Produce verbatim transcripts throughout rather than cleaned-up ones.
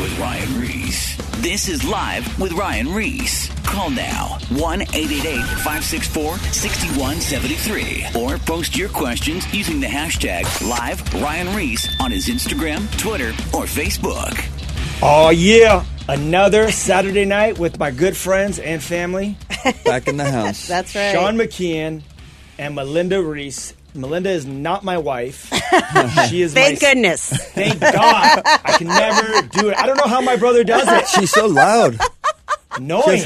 with Ryan Reese. This is Live with Ryan Reese. Call now, one eight eight eight, five six four, six one seven three. Or post your questions using the hashtag Live Ryan Reese on his Instagram, Twitter, or Facebook. Oh, yeah. Another Saturday night with my good friends and family. Back in the house. That's right. Sean McKeon and Melinda Reese. Melinda is not my wife. She is Thank my, goodness. Thank God. I can never do it. I don't know how my brother does it. She's so loud. Annoying.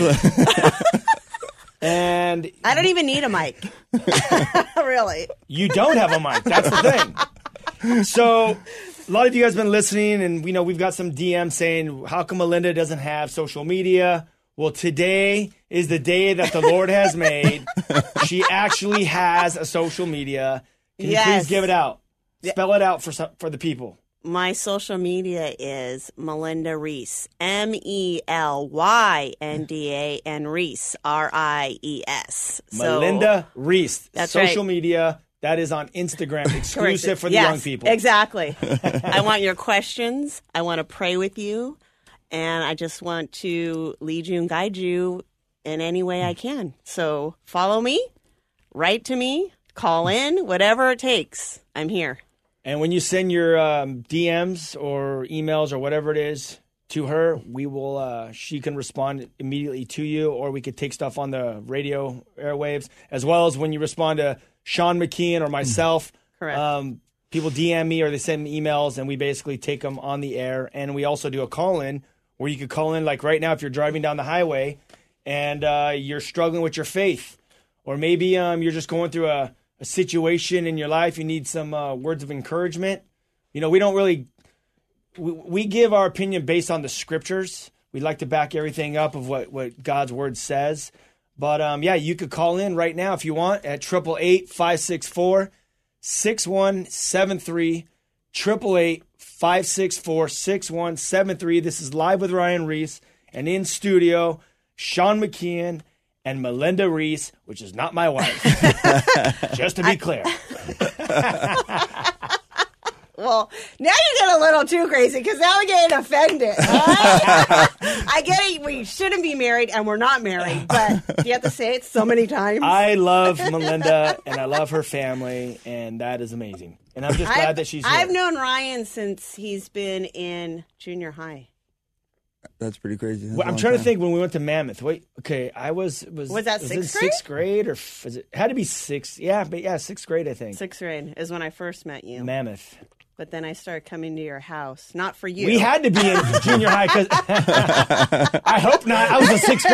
And I don't even need a mic. Really. you don't have a mic. That's the thing. So a lot of you guys have been listening, and we know we've got some D Ms saying, how come Melinda doesn't have social media? Well, today is the day that the Lord has made. She actually has a social media. Can Yes. you please give it out? Spell it out for some, for the people. My social media is Melinda Reese. M E L Y N D A and Reese. R I E S. So, Melinda Reese. That's social right. media. That is on Instagram, exclusive correct. for the Yes, young people. Exactly. I want your questions. I want to pray with you. And I just want to lead you and guide you in any way I can. So follow me, write to me, call in, whatever it takes. I'm here. And when you send your um, D Ms or emails or whatever it is to her, we will. Uh, she can respond immediately to you, or we could take stuff on the radio airwaves, as well as when you respond to Sean McKeon or myself. Correct. Um, people D M me or they send me emails, and we basically take them on the air. And we also do a call-in where you could call in, like right now, if you're driving down the highway and uh, you're struggling with your faith, or maybe um, you're just going through a, a situation in your life, you need some uh, words of encouragement. You know, we don't really, we, we give our opinion based on the scriptures. We like to back everything up of what, what God's word says. But um, yeah, you could call in right now if you want at eight eight eight, five six four, six one seven three, eight eight eight, five six four, six one seven three. This is Live with Ryan Reese, and in studio, Sean McKeon and Melinda Reese, which is not my wife. Just to be clear. Well, now you get a little too crazy because now we're getting offended. All right? I get it. We shouldn't be married, and we're not married. But you have to say it so many times. I love Melinda, and I love her family, and that is amazing. And I'm just glad I've, that she's here. I've known Ryan since he's been in junior high. That's pretty crazy. That's Well, a I'm long trying to time. think when we went to Mammoth. Wait, okay, I was was Was that it sixth sixth grade or f- was it, it had to be sixth? Yeah, but yeah, sixth grade I think. Sixth grade is when I first met you. Mammoth. But then I started coming to your house. Not for you. We had to be in junior high because I hope not. I was in sixth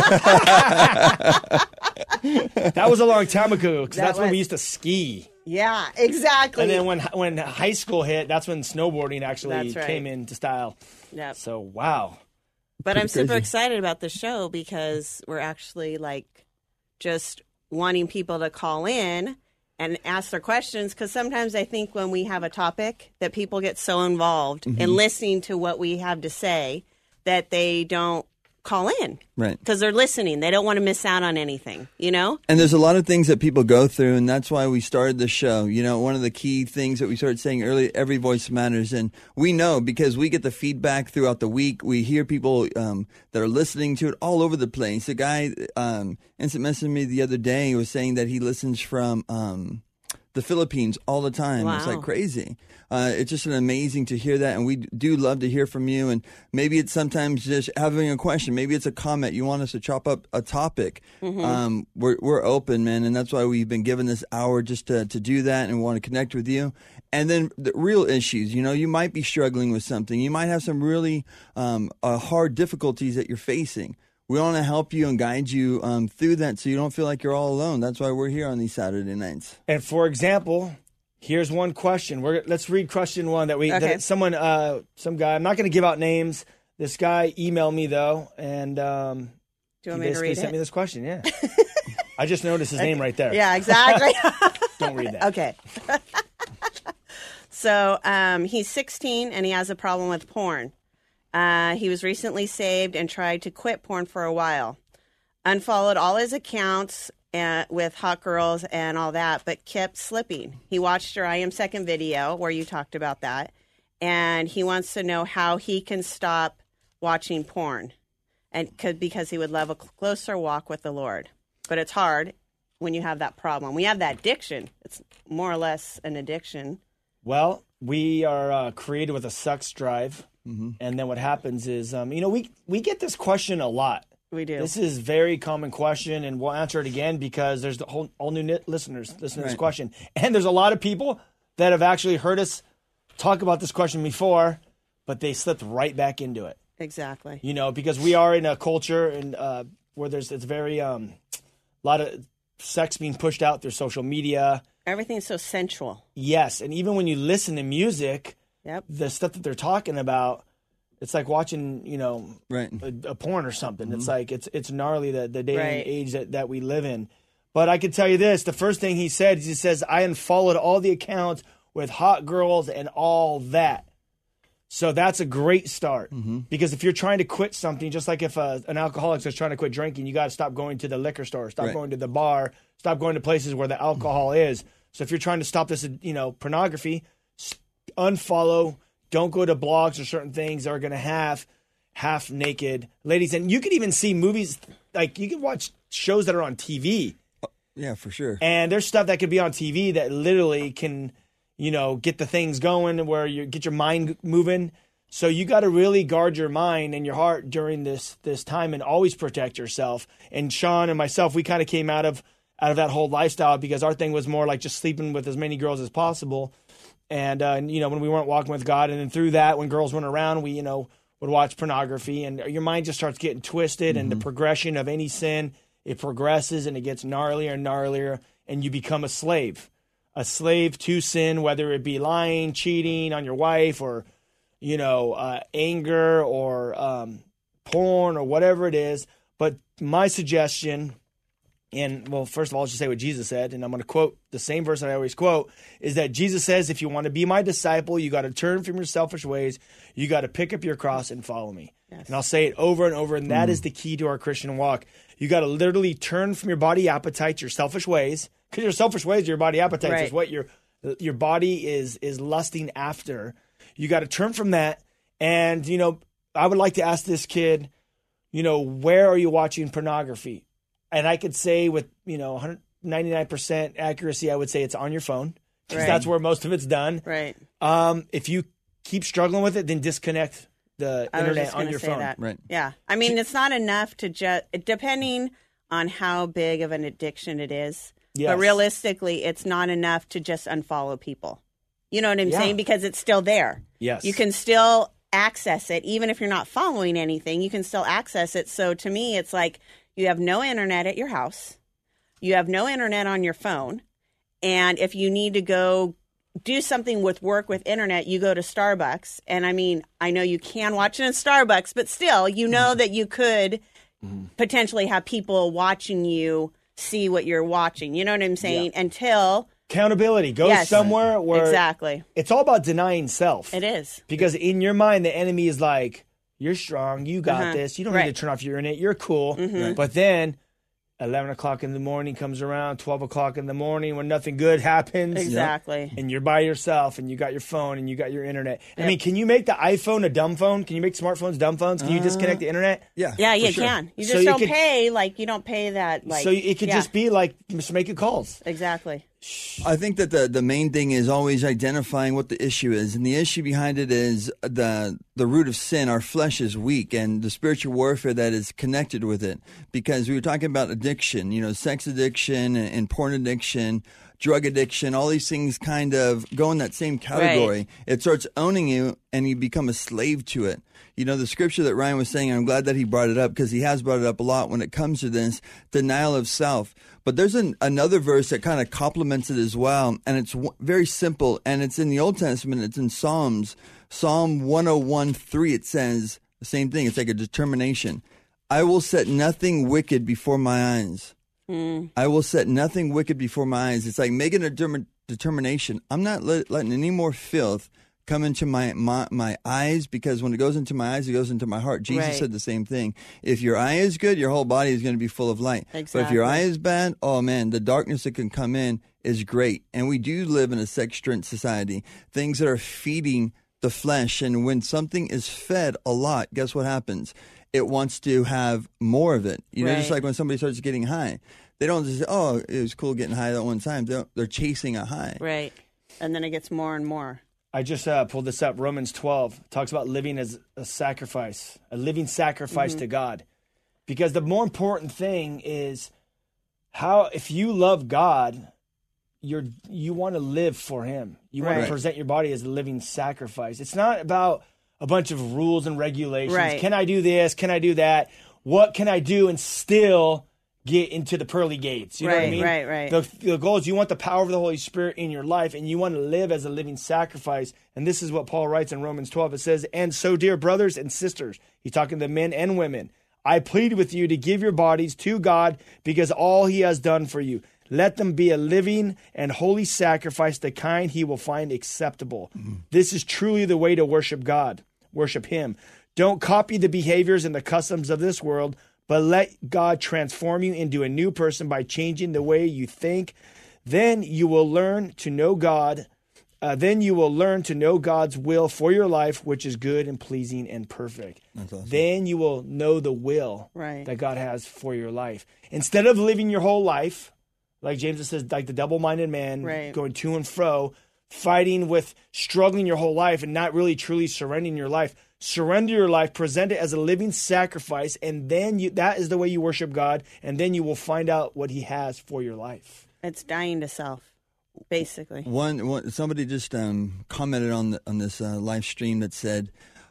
grade. That was a long time ago because That that's when we was- used to ski. Yeah, exactly. And then when when high school hit, that's when snowboarding actually That's right. came into style. Yep. So wow. But I'm super crazy. excited about the show because we're actually like just wanting people to call in and ask their questions, because sometimes I think when we have a topic that people get so involved Mm-hmm. in listening to what we have to say that they don't call in. Right. Because they're listening. They don't want to miss out on anything, you know? And there's a lot of things that people go through, and that's why we started the show. You know, one of the key things that we started saying earlier, every voice matters. And we know because we get the feedback throughout the week. We hear people um, that are listening to it all over the place. A guy um, instant messaged me the other day. He was saying that he listens from um, the Philippines all the time. It's Wow. like crazy. Uh, it's just an amazing to hear that, and we do love to hear from you. And maybe it's sometimes just having a question. Maybe it's a comment. You want us to chop up a topic. Mm-hmm. Um, we're we're open, man, and that's why we've been given this hour just to, to do that, and we want to connect with you. And then the real issues. You know, you might be struggling with something. You might have some really um, uh, hard difficulties that you're facing. We want to help you and guide you um, through that, so you don't feel like you're all alone. That's why we're here on these Saturday nights. And for example, here's one question. We're let's read question one that we Okay. that someone uh some guy. I'm not going to give out names. This guy emailed me though, and um, Do you he want me to basically read sent it? me this question. Yeah, I just noticed his name right there. Yeah, exactly. Don't read that. Okay. So um, he's sixteen and he has a problem with porn. Uh, he was recently saved and tried to quit porn for a while. Unfollowed all his accounts uh, with hot girls and all that, but kept slipping. He watched your I Am Second video where you talked about that, and he wants to know how he can stop watching porn, and could, because he would love a closer walk with the Lord. But it's hard when you have that problem. We have that addiction. It's more or less an addiction. Well, we are uh, created with a sex drive, mm-hmm. and then what happens is, um, you know, we we get this question a lot. We do. This is a very common question, and we'll answer it again because there's the whole all new listeners listening to this question, and there's a lot of people that have actually heard us talk about this question before, but they slipped right back into it. Exactly. You know, because we are in a culture and uh, where there's it's very um, a lot of sex being pushed out through social media. Everything's so sensual. Yes, and even when you listen to music, yep. the stuff that they're talking about, it's like watching, you know, right. a, a porn or something. Mm-hmm. It's like it's it's gnarly the the day right. and age that, that we live in. But I can tell you this: the first thing he said, he says, "I unfollowed all the accounts with hot girls and all that." So that's a great start, mm-hmm. because if you're trying to quit something, just like if uh, an alcoholic is trying to quit drinking, you got to stop going to the liquor store, stop right. going to the bar, stop going to places where the alcohol mm-hmm. is. So if you're trying to stop this, you know, pornography, unfollow. Don't go to blogs or certain things that are going to have half naked ladies. And you could even see movies, like you can watch shows that are on T V. Yeah, for sure. And there's stuff that could be on T V that literally can, you know, get the things going where you get your mind moving. So you got to really guard your mind and your heart during this this time and always protect yourself. And Sean and myself, we kind of came out of out of that whole lifestyle because our thing was more like just sleeping with as many girls as possible. And, uh, you know, when we weren't walking with God, and then through that, when girls went around, we, you know, would watch pornography, and your mind just starts getting twisted, mm-hmm. and the progression of any sin, it progresses, and it gets gnarlier and gnarlier, and you become a slave, a slave to sin, whether it be lying, cheating on your wife, or, you know, uh, anger, or um, porn, or whatever it is. But my suggestion... And, well, first of all, I'll just say what Jesus said, and I'm going to quote the same verse that I always quote, is that Jesus says, if you want to be my disciple, you got to turn from your selfish ways, you got to pick up your cross and follow me. Yes. And I'll say it over and over, and that mm. is the key to our Christian walk. You got to literally turn from your body appetites, your selfish ways, because your selfish ways, your body appetites right. is what your your body is is lusting after. You got to turn from that, and, you know, I would like to ask this kid, you know, where are you watching pornography? And I could say with, you know, ninety-nine percent accuracy, I would say it's on your phone, because right. that's where most of it's done. Right. Um, if you keep struggling with it, then disconnect the I internet was just on your say phone. That. Right. Yeah. I mean, it's not enough to just, depending on how big of an addiction it is. Yes. But realistically, it's not enough to just unfollow people. You know what I'm yeah. saying? Because it's still there. Yes. You can still access it. Even if you're not following anything, you can still access it. So to me, it's like, you have no internet at your house. You have no internet on your phone. And if you need to go do something with work with internet, you go to Starbucks. And I mean, I know you can watch it in Starbucks, but still, you know mm-hmm. that you could mm-hmm. potentially have people watching you see what you're watching. You know what I'm saying? Yeah. Until... Accountability. Go yes, somewhere where... Exactly. It's all about denying self. It is. Because in your mind, the enemy is like... You're strong. You got uh-huh. this. You don't right. need to turn off your internet. You're cool. Mm-hmm. Right. But then eleven o'clock in the morning comes around, twelve o'clock in the morning when nothing good happens. Exactly. And you're by yourself, and you got your phone, and you got your internet. Yep. I mean, can you make the iPhone a dumb phone? Can you make smartphones dumb phones? Can you disconnect the internet? Yeah. Yeah, you sure. can. You So just you don't could- pay, like, you don't pay that, like... So it could yeah. just be like just making calls. Exactly. I think that the, the main thing is always identifying what the issue is. And the issue behind it is the the root of sin. Our flesh is weak, and the spiritual warfare that is connected with it. Because we were talking about addiction, you know, sex addiction and, and porn addiction, drug addiction, all these things kind of go in that same category. Right. It starts owning you, and you become a slave to it. You know, the scripture that Ryan was saying, I'm glad that he brought it up, because he has brought it up a lot when it comes to this, denial of self. But there's an, another verse that kind of complements it as well, and it's w- very simple, and it's in the Old Testament. It's in Psalms. Psalm one oh one three, it says the same thing. It's like a determination. I will set nothing wicked before my eyes. Mm. I will set nothing wicked before my eyes. It's like making a determin- determination. I'm not let, letting any more filth come into my, my my eyes, because when it goes into my eyes, it goes into my heart. Jesus Right. said the same thing. If your eye is good, your whole body is going to be full of light. Exactly. But if your eye is bad, oh man, the darkness that can come in is great. And we do live in a sex-strength society. Things that are feeding the flesh. And when something is fed a lot, guess what happens? It wants to have more of it. You know, Right. just like when somebody starts getting high. They don't just say, oh, it was cool getting high that one time. They're, they're chasing a high. Right. And then it gets more and more. I just uh, pulled this up. Romans twelve talks about living as a sacrifice, a living sacrifice Mm-hmm. to God. Because the more important thing is how, if you love God, you're you want to live for Him. You want Right. to present your body as a living sacrifice. It's not about a bunch of rules and regulations. Right. Can I do this? Can I do that? What can I do and still get into the pearly gates? You know what I Right, mean? right, right. The, the goal is you want the power of the Holy Spirit in your life, and you want to live as a living sacrifice. And this is what Paul writes in Romans twelve. It says, and so, dear brothers and sisters, he's talking to men and women, I plead with you to give your bodies to God because all He has done for you. Let them be a living and holy sacrifice, the kind He will find acceptable. Mm-hmm. This is truly the way to worship God, worship Him. Don't copy the behaviors and the customs of this world, but let God transform you into a new person by changing the way you think. Then you will learn to know God. Uh, then you will learn to know God's will for your life, which is good and pleasing and perfect. That's awesome. Then you will know the will Right. that God has for your life. Instead of living your whole life, like James says, like the double-minded man, Right. going to and fro, fighting with, struggling your whole life and not really truly surrendering your life. Surrender your life, present it as a living sacrifice, and then you, that is the way you worship God, and then you will find out what He has for your life. It's dying to self, basically. One, one somebody just um, commented on the, on this uh, live stream that said,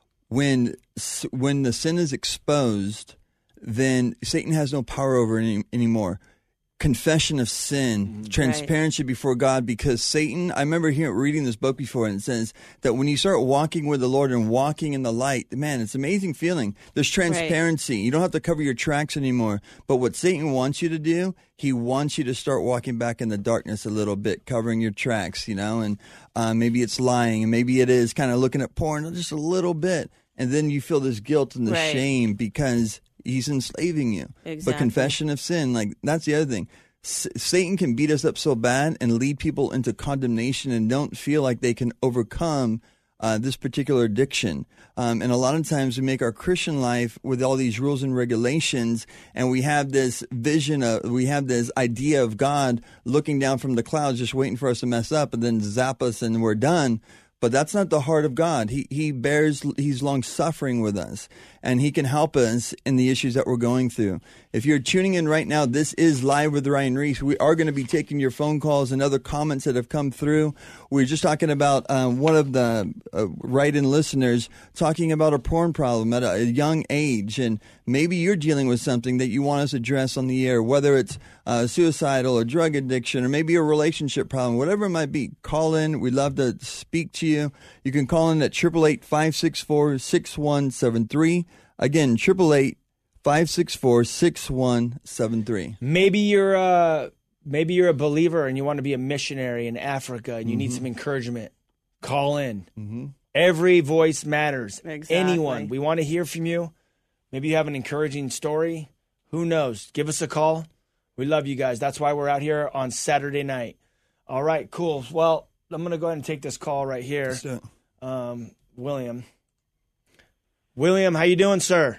when s- when the sin is exposed, then Satan has no power over it any, anymore. Confession of sin, transparency before God, because Satan, I remember hearing, reading this book before, and it says that when you start walking with the Lord and walking in the light, man, it's an amazing feeling. There's transparency. You don't have to cover your tracks anymore. But what Satan wants you to do, he wants you to start walking back in the darkness a little bit, covering your tracks, you know, and uh, maybe it's lying, and maybe it is kind of looking at porn just a little bit. And then you feel this guilt and the Right. shame because he's enslaving you. Exactly. But confession of sin, like that's the other thing. S- Satan can beat us up so bad and lead people into condemnation and don't feel like they can overcome uh, this particular addiction. Um, and a lot of times we make our Christian life with all these rules and regulations, and we have this vision of, we have this idea of God looking down from the clouds, just waiting for us to mess up and then zap us and we're done. But that's not the heart of God. He he bears, he's long suffering with us, and he can help us in the issues that we're going through. If you're tuning in right now, this is Live with Ryan Reese. We are going to be taking your phone calls and other comments that have come through. We are just talking about um, one of the uh, write-in listeners talking about a porn problem at a, a young age, and maybe you're dealing with something that you want us to address on the air, whether it's uh, suicidal or drug addiction or maybe a relationship problem, whatever it might be. Call in. We'd love to speak to you. You can call in at eight eight eight, five six four, six one seven three. Again, eight eight eight, five six four, six one seven three. Maybe you're uh, maybe you're a believer and you want to be a missionary in Africa and you need some encouragement. Call in. Mm-hmm. Every voice matters. Exactly. Anyone. We want to hear from you. Maybe you have an encouraging story. Who knows? Give us a call. We love you guys. That's why we're out here on Saturday night. All right, cool. Well, I'm going to go ahead and take this call right here. Let's do it. Um, William. William, how you doing, sir?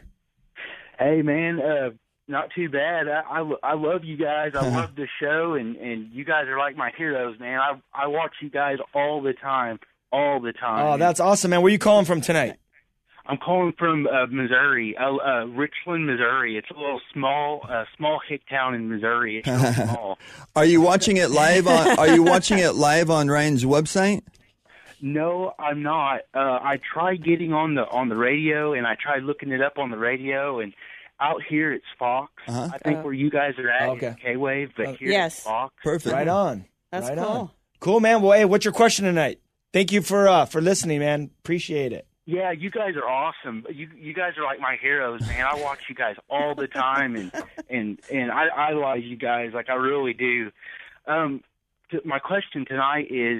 Hey, man, uh, not too bad. I, I, I love you guys. I love the show, and, and you guys are like my heroes, man. I I watch you guys all the time, all the time. Oh, that's awesome, man. Where you calling from tonight? I'm calling from uh, Missouri, uh, uh, Richland, Missouri. It's a little small, uh, small hick town in Missouri. It's real small. Are you watching it live on? Are you watching it live on Ryan's website? No, I'm not. Uh, I tried getting on the on the radio, and I tried looking it up on the radio, and out here it's Fox. Uh-huh. I think Uh, where you guys are at okay. is K-Wave, but Uh, here yes. it's Fox. Perfect. Right on. That's right cool. on. Cool, man. Well, hey, what's your question tonight? Thank you for uh, for listening, man. Appreciate it. Yeah, you guys are awesome. You you guys are like my heroes, man. I watch you guys all the time, and and and I idolize you guys, like I really do. Um, t- my question tonight is,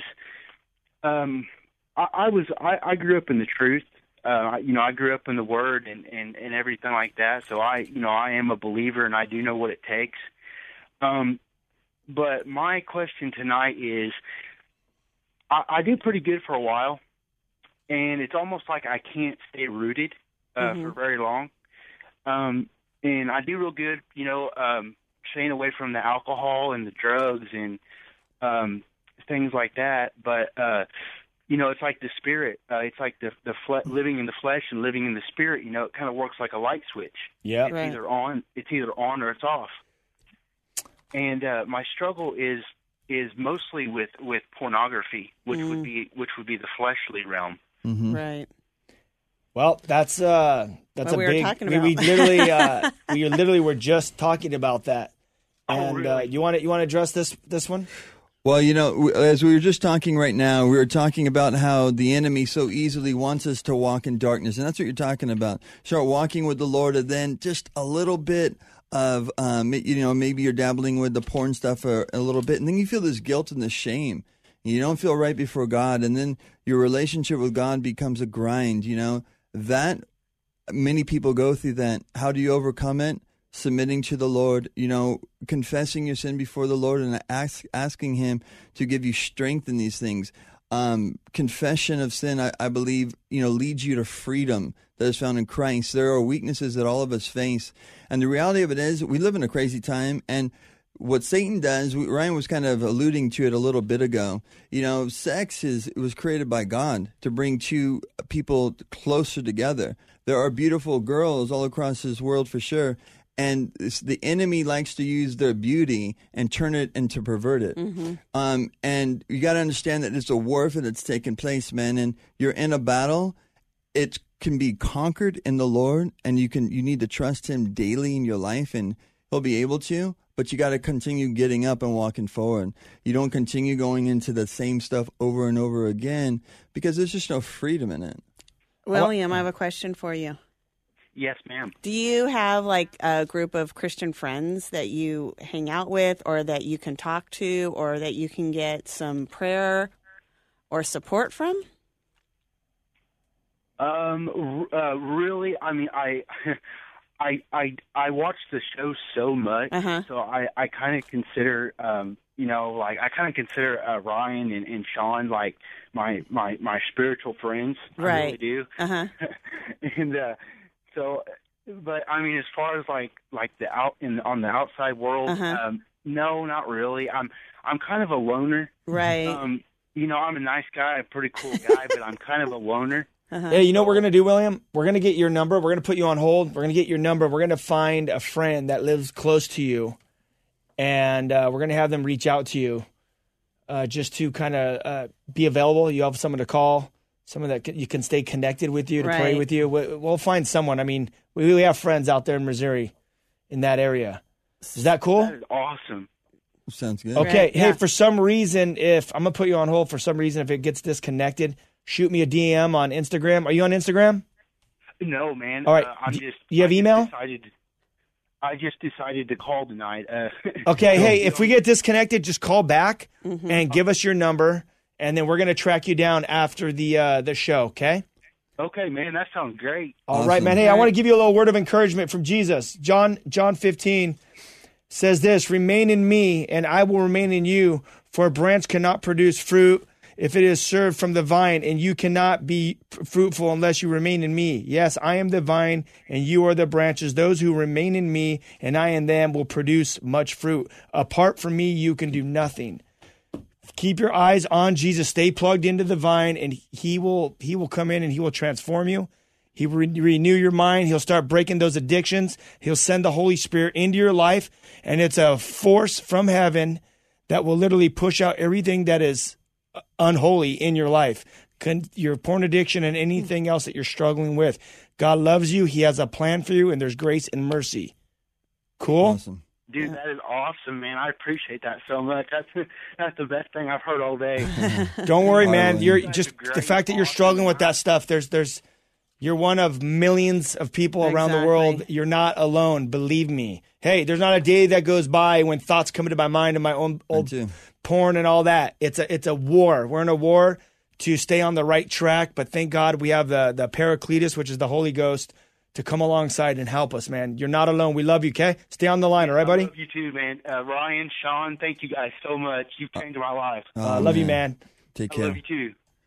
um, I, I was I, I grew up in the truth. Uh, you know, I grew up in the Word and, and and everything like that. So I, you know, I am a believer, and I do know what it takes. Um, but my question tonight is, I, I did pretty good for a while. and it's almost like I can't stay rooted uh, Mm-hmm. for very long. Um, and I do real good, you know, um, staying away from the alcohol and the drugs and um, things like that. But uh, you know, it's like the spirit. Uh, it's like the the fle- living in the flesh and living in the spirit. You know, it kind of works like a light switch. Yeah. It's Right. either on. It's either on or it's off. And uh, my struggle is is mostly with, with pornography, which Mm. would be which would be the fleshly realm. Mm-hmm. Right. Well, that's uh, that's What a we were big. talking we, we about. literally, uh, we literally were just talking about that. Oh, And uh, really? you want to you want to address this this one? Well, you know, w- as we were just talking right now, we were talking about how the enemy so easily wants us to walk in darkness. And that's what you're talking about. Start walking with the Lord, and then just a little bit of, um, you know, maybe you're dabbling with the porn stuff a, a little bit. And then you feel this guilt and this shame. You don't feel right before God. And then your relationship with God becomes a grind, you know. That, many people go through that. How do you overcome it? Submitting to the Lord, you know, confessing your sin before the Lord and ask, asking Him to give you strength in these things. Um, confession of sin, I, I believe, you know, leads you to freedom that is found in Christ. There are weaknesses that all of us face. And the reality of it is we live in a crazy time. And what Satan does, we, Ryan was kind of alluding to it a little bit ago. You know, sex is it was created by God to bring two people closer together. There are beautiful girls all across this world for sure. And it's, the enemy likes to use their beauty and turn it into pervert it. Mm-hmm. Um, and you got to understand that it's a warfare that's taking place, man. And you're in a battle. It can be conquered in the Lord, and you can you need to trust Him daily in your life, and He'll be able to. But you got to continue getting up and walking forward. You don't continue going into the same stuff over and over again because there's just no freedom in it. William, I have a question for you. Yes, ma'am. Do you have like a group of Christian friends that you hang out with or that you can talk to or that you can get some prayer or support from? Um, r- uh, really, I mean, I, I, I, I watch the show so much, Uh-huh. so I, I kind of consider, um, you know, like I kind of consider uh, Ryan and, and Sean like my, my, my spiritual friends. I really Right. do. Uh-huh. and uh, so, but I mean, as far as like like the out in on the outside world, Uh-huh. um, no, not really. I'm I'm kind of a loner. Right. Um, you know, I'm a nice guy, a pretty cool guy, but I'm kind of a loner. Uh-huh. Hey, you know what we're going to do, William? We're going to get your number. We're going to put you on hold. We're going to get your number. We're going to find a friend that lives close to you, and uh, we're going to have them reach out to you uh, just to kind of uh, be available. You have someone to call, someone that can, you can stay connected with you, to pray Right. with you. We, we'll find someone. I mean, we, we have friends out there in Missouri in that area. Is that cool? That is awesome. Sounds good. Okay. Right, Hey, yeah. for some reason, if I'm going to put you on hold for some reason, if it gets disconnected, shoot me a D M on Instagram. Are you on Instagram? No, man. All right. Uh, I'm D- just. you have I just email? Decided, I just decided to call tonight. Uh, Okay, hey, if we get disconnected, just call back Mm-hmm. and give us your number, and then we're going to track you down after the uh, the show, okay? Okay, man, that sounds great. All Awesome. right, man. Hey, I want to give you a little word of encouragement from Jesus. John John fifteen says this, "Remain in me, and I will remain in you, for a branch cannot produce fruit if it is served from the vine, and you cannot be fruitful unless you remain in me. Yes, I am the vine, and you are the branches. Those who remain in me, and I in them, will produce much fruit. Apart from me, you can do nothing." Keep your eyes on Jesus. Stay plugged into the vine, and he will he will come in and he will transform you. He will re- renew your mind. He'll start breaking those addictions. He'll send the Holy Spirit into your life, and it's a force from heaven that will literally push out everything that is unholy in your life, Con- your porn addiction and anything else that you're struggling with. God loves you. He has a plan for you, and there's grace and mercy. Cool? Awesome. Dude, that is awesome, man. I appreciate that so much. That's that's the best thing I've heard all day. Don't worry, man. Totally. You're That's just a great, the fact that you're awesome struggling with guy. that stuff. There's, there's, you're one of millions of people around the Exactly. world. You're not alone. Believe me. Hey, there's not a day that goes by when thoughts come into my mind and my own old too. porn and all that. It's a, it's a war. We're in a war to stay on the right track. But thank God we have the the Paracletus, which is the Holy Ghost, to come alongside and help us, man. You're not alone. We love you. Okay, stay on the line, all right, buddy. I love you too, man. Uh, Ryan, Sean, thank you guys so much. You've changed my life. Uh, Oh, love you, man. Take I care. love you too.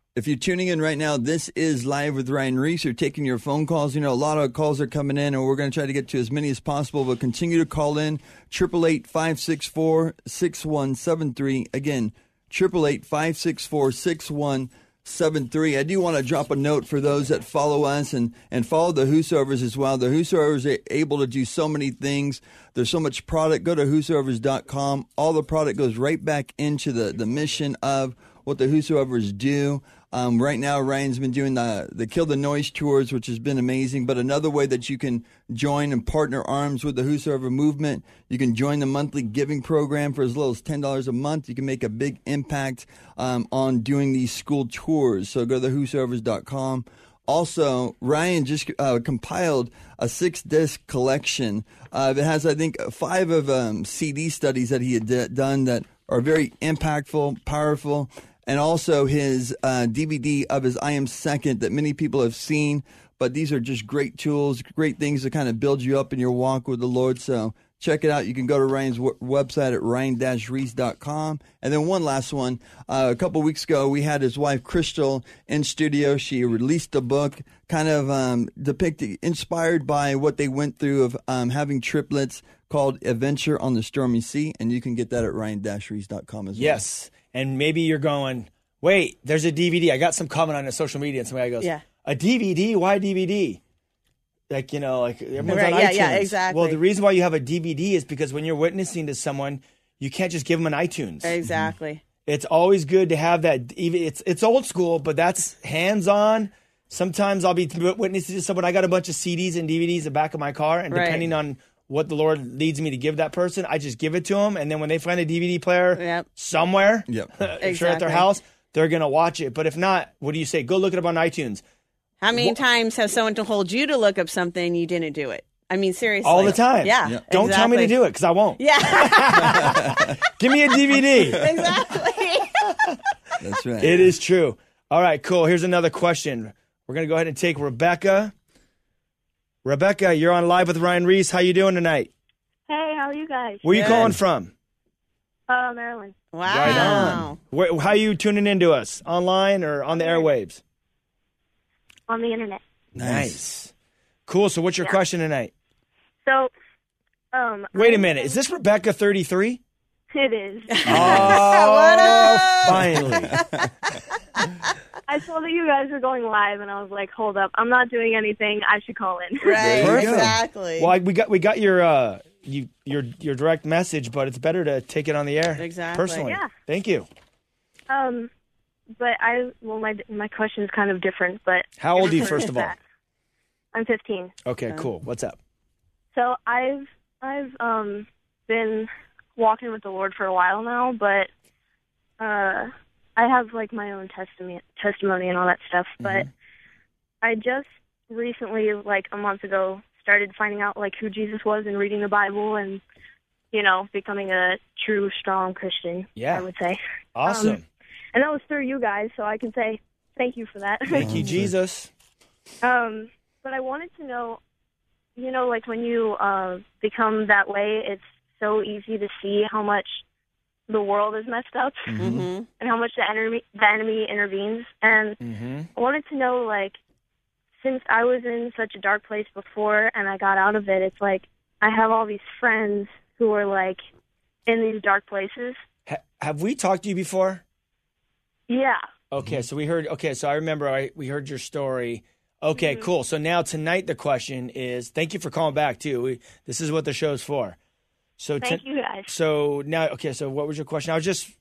If you're tuning in right now, this is Live with Ryan Reese. We're taking your phone calls. You know, a lot of calls are coming in, and we're going to try to get to as many as possible, but continue to call in. eight eight eight, five six four, six one seven three. Again, eight eight eight, five six four, six one seven three. I do want to drop a note for those that follow us and, and follow the Whosoevers as well. The Whosoevers are able to do so many things. There's so much product. Go to whosoevers dot com. All the product goes right back into the, the mission of what the Whosoevers do. Um, right now, Ryan's been doing the, the Kill the Noise tours, which has been amazing. But another way that you can join and partner arms with the Whosoever movement, you can join the monthly giving program for as little as ten dollars a month. You can make a big impact um, on doing these school tours. So go to the whosoevers dot com. Also, Ryan just uh, compiled a six-disc collection uh, that has, I think, five of um, C D studies that he had d- done that are very impactful, powerful. And also his uh, D V D of his I Am Second that many people have seen. But these are just great tools, great things to kind of build you up in your walk with the Lord. So check it out. You can go to Ryan's w- website at ryan dash reese dot com. And then one last one. Uh, a couple weeks ago, we had his wife, Crystal, in studio. She released a book kind of um, depicting, inspired by what they went through of um, having triplets called Adventure on the Stormy Sea. And you can get that at ryan dash reese dot com as well. Yes. And maybe you're going, wait, there's a D V D. I got some comment on the social media, and somebody goes, Yeah. a D V D? Why D V D? Like, you know, like everyone's Right, on yeah, iTunes. yeah, exactly. Well, the reason why you have a D V D is because when you're witnessing to someone, you can't just give them an iTunes. Exactly. It's always good to have that. Even it's it's old school, but that's hands on. Sometimes I'll be witnessing to someone. I got a bunch of C Ds and D V Ds in the back of my car, and Right. depending on what the Lord leads me to give that person, I just give it to them. And then when they find a D V D player Yep. somewhere, Yep. if you're at Exactly. their house, they're going to watch it. But if not, what do you say? Go look it up on iTunes. How many times has someone told you to look up something you didn't do it? I mean, seriously. All the time. Yeah. Yeah. Don't tell me to exactly. do it because I won't. Yeah. Give me a D V D. Exactly. That's right. It is true. All right, cool. Here's another question. We're going to go ahead and take Rebecca. Rebecca, you're on Live with Ryan Reese. How you doing tonight? Hey, how are you guys? Where you Good. calling from? Uh, Maryland. Wow. Right on. Where, how you tuning into us? Online or on the airwaves? On the internet. Nice. Cool. So what's your Yeah. question tonight? So, um. Wait a I- minute. Is this Rebecca thirty-three? It is. Oh, finally. I saw that you guys were going live, and I was like, hold up. I'm not doing anything. I should call in. Right. Perfect. Exactly. Well, I- we got we got your uh you your your direct message, but it's better to take it on the air. Exactly. Personally. Yeah. Thank you. Um, but I, well, my my question is kind of different, but. How old are you, first of all? I'm fifteen. Okay, cool. What's up? So I've, I've, um, been walking with the Lord for a while now, but, uh, I have, like, my own testimony, testimony and all that stuff, but I just recently, like, a month ago, started finding out, like, who Jesus was and reading the Bible and, you know, becoming a true, strong Christian, Yeah. I would say. Awesome. Um, and that was through you guys, so I can say thank you for that. Thank you, Jesus. Um, but I wanted to know, you know, like when you uh, become that way, it's so easy to see how much the world is messed up Mm-hmm. and how much the enemy, the enemy intervenes. And Mm-hmm. I wanted to know, like, since I was in such a dark place before and I got out of it, it's like I have all these friends who are, like, in these dark places. Ha- have we talked to you before? Yeah. Okay, so we heard. Okay, so I remember I, we heard your story. Okay, Mm-hmm. cool. So now tonight the question is, thank you for calling back too. We, this is what the show's for. So Thank to- you guys. So now, okay. So what was your question? I was just,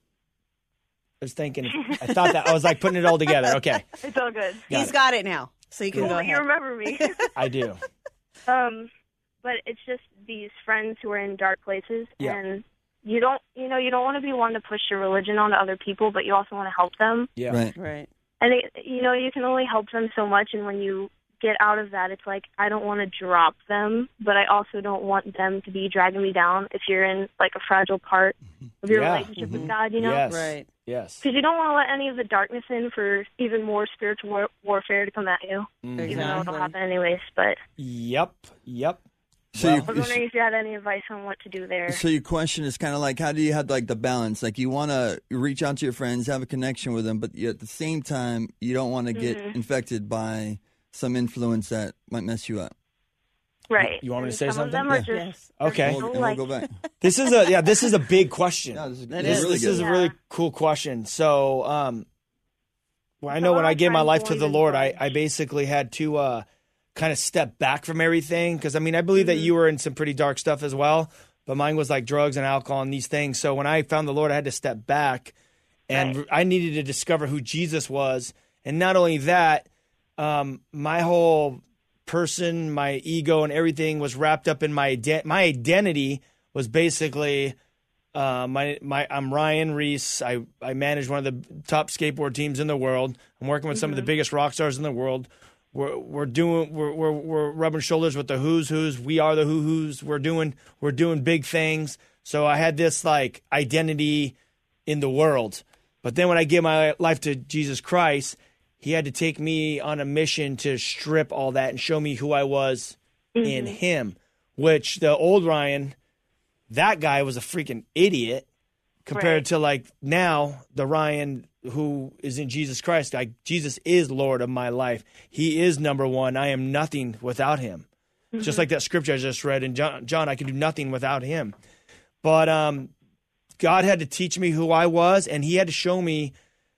I was thinking. I thought that I was like putting it all together. Okay, It's all good. got He's it. got it now, so you can Cool, go you ahead. remember me. I do. Um, but it's just these friends who are in dark places, Yeah. and you don't, you know, you don't want to be one to push your religion onto other people, but you also want to help them. Yeah. Right. Right. And it, you know, you can only help them so much, and when you get out of that, it's like I don't want to drop them, but I also don't want them to be dragging me down. If you're in like a fragile part of your Yeah. relationship with God, you know, Yes. Right. Yes. because you don't want to let any of the darkness in for even more spiritual war- warfare to come at you, Mhm. even though Exactly. it'll happen anyways. But Yep. Yep. So Well- you- I was wondering if you had any advice on what to do there. So your question is kind of like, how do you have like the balance? Like you want to reach out to your friends, have a connection with them, but you, at the same time, you don't want to get Mm-hmm. infected by some influence that might mess you up. Right. You want me to And say some something? of them are Yeah. just Yes. Okay. We'll, so, and like, we'll go back. This is a yeah. This is a big question. No, this is, That this is. is really this good. is a Yeah. really cool question. So, um, well, I know So when our I gave my friends life to won't the even Lord, I, budge. I basically had to uh, kind of step back from everything because I mean I believe that Mm-hmm. you were in some pretty dark stuff as well, but mine was like drugs and alcohol and these things. So when I found the Lord, I had to step back, and Right. I needed to discover who Jesus was, and not only that, um, my whole person, my ego, and everything was wrapped up in my ident- my identity was basically. Uh, my my I'm Ryan Reese. I, I manage one of the top skateboard teams in the world. I'm working with some of the biggest rock stars in the world. We're we're doing we're we're, we're rubbing shoulders with the who's who's. We are the who who's. We're doing we're doing big things. So I had this like identity in the world. But then when I gave my life to Jesus Christ, He had to take me on a mission to strip all that and show me who I was in Him. Which the old Ryan, that guy was a freaking idiot compared Right. to like now the Ryan who is in Jesus Christ. Like Jesus is Lord of my life. He is number one. I am nothing without Him. Just like that scripture I just read in John, John, I can do nothing without Him. But um, God had to teach me who I was, and He had to show me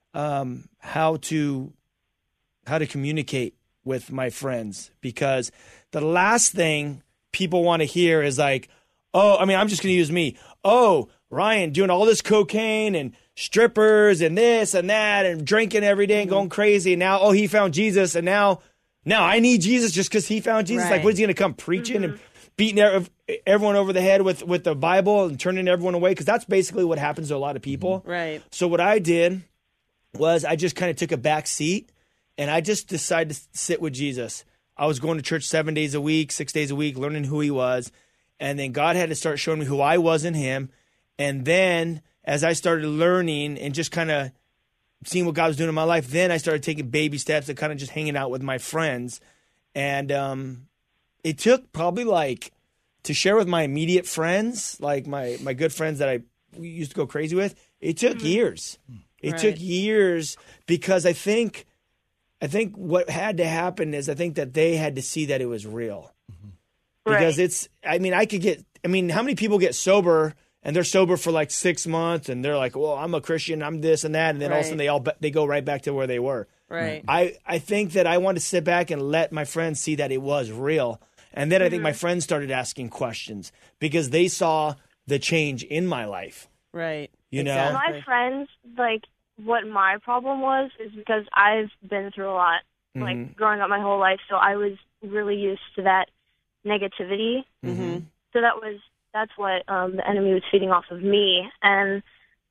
um, how to how to communicate with my friends, because the last thing people want to hear is like, oh, I mean, I'm just going to use me. Oh, Ryan doing all this cocaine and strippers and this and that and drinking every day and going crazy. And now, oh, he found Jesus. And now, now I need Jesus just because he found Jesus. Like, Right. what is he going to come preaching and beating ev- everyone over the head with, with the Bible and turning everyone away? Because that's basically what happens to a lot of people. Right. So what I did was I just kind of took a back seat and I just decided to sit with Jesus. I was going to church seven days a week, six days a week, learning who He was. And then God had to start showing me who I was in Him. And then as I started learning and just kind of seeing what God was doing in my life, then I started taking baby steps and kind of just hanging out with my friends. And um, it took probably like to share with my immediate friends, like my, my good friends that I used to go crazy with, it took years. It Right. took years because I think I think what had to happen is I think that they had to see that it was real. Because Right. it's, I mean, I could get, I mean, how many people get sober and they're sober for like six months and they're like, well, I'm a Christian, I'm this and that. And then all of a sudden Right. they all, ba- they go right back to where they were. Right. I, I think that I wanted to sit back and let my friends see that it was real. And then I think my friends started asking questions because they saw the change in my life. Right. You know? Exactly. My friends, like, what my problem was is because I've been through a lot, like, Mhm. growing up my whole life, so I was really used to that negativity. Mm-hmm. So that was, that's what um, the enemy was feeding off of me. And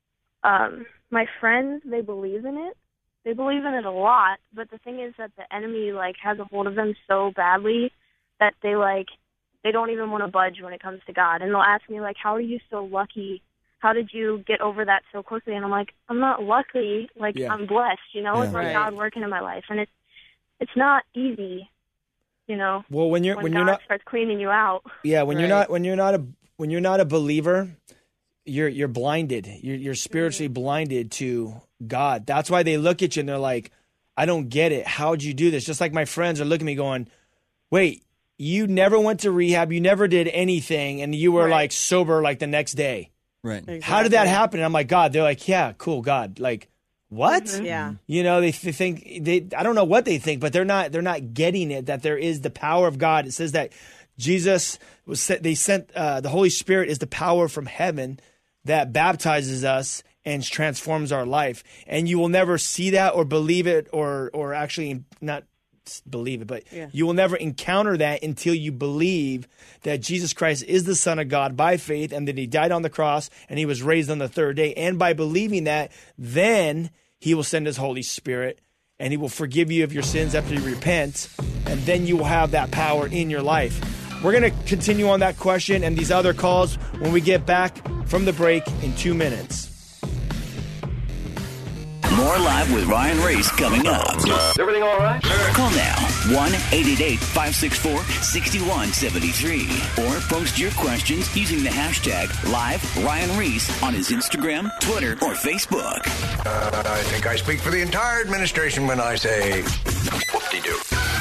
um, my friends, they believe in it. They believe in it a lot, but the thing is that the enemy, like, has a hold of them so badly that they, like, they don't even want to budge when it comes to God. And they'll ask me, like, how are you so lucky? How did you get over that so quickly? And I'm like, I'm not lucky. Like, Yeah. I'm blessed, you know? Yeah. It's like Right. God working in my life. And it's, it's not easy, you know, Well, when you're, when, when God you're not, starts cleaning you out. yeah, when you're Right. not, when you're not a, when you're not a believer, you're, you're blinded. You're, you're spiritually blinded to God. That's why they look at you and they're like, I don't get it. How'd you do this? Just like my friends are looking at me going, wait, you never went to rehab. You never did anything. And you were Right. like sober like the next day. Right. How did that happen? And I'm like, God, they're like, yeah, cool. God, like, what? Yeah. You know, they, they think they, I don't know what they think, but they're not, they're not getting it, that there is the power of God. It says that Jesus was sent, they sent, uh, the Holy Spirit is the power from heaven that baptizes us and transforms our life. And you will never see that or believe it or, or actually not believe it, but Yeah. you will never encounter that until you believe that Jesus Christ is the Son of God by faith and that He died on the cross and He was raised on the third day. And by believing that, then He will send His Holy Spirit and He will forgive you of your sins after you repent. And then you will have that power in your life. We're going to continue on that question and these other calls when we get back from the break in two minutes. More Live with Ryan Reese coming up. Is everything all right? Call now one eight eight eight, five six four, six one seven three or post your questions using the hashtag Live Ryan Reese on his Instagram, Twitter, or Facebook. Uh, I think I speak for the entire administration when I say whoop-de-doo.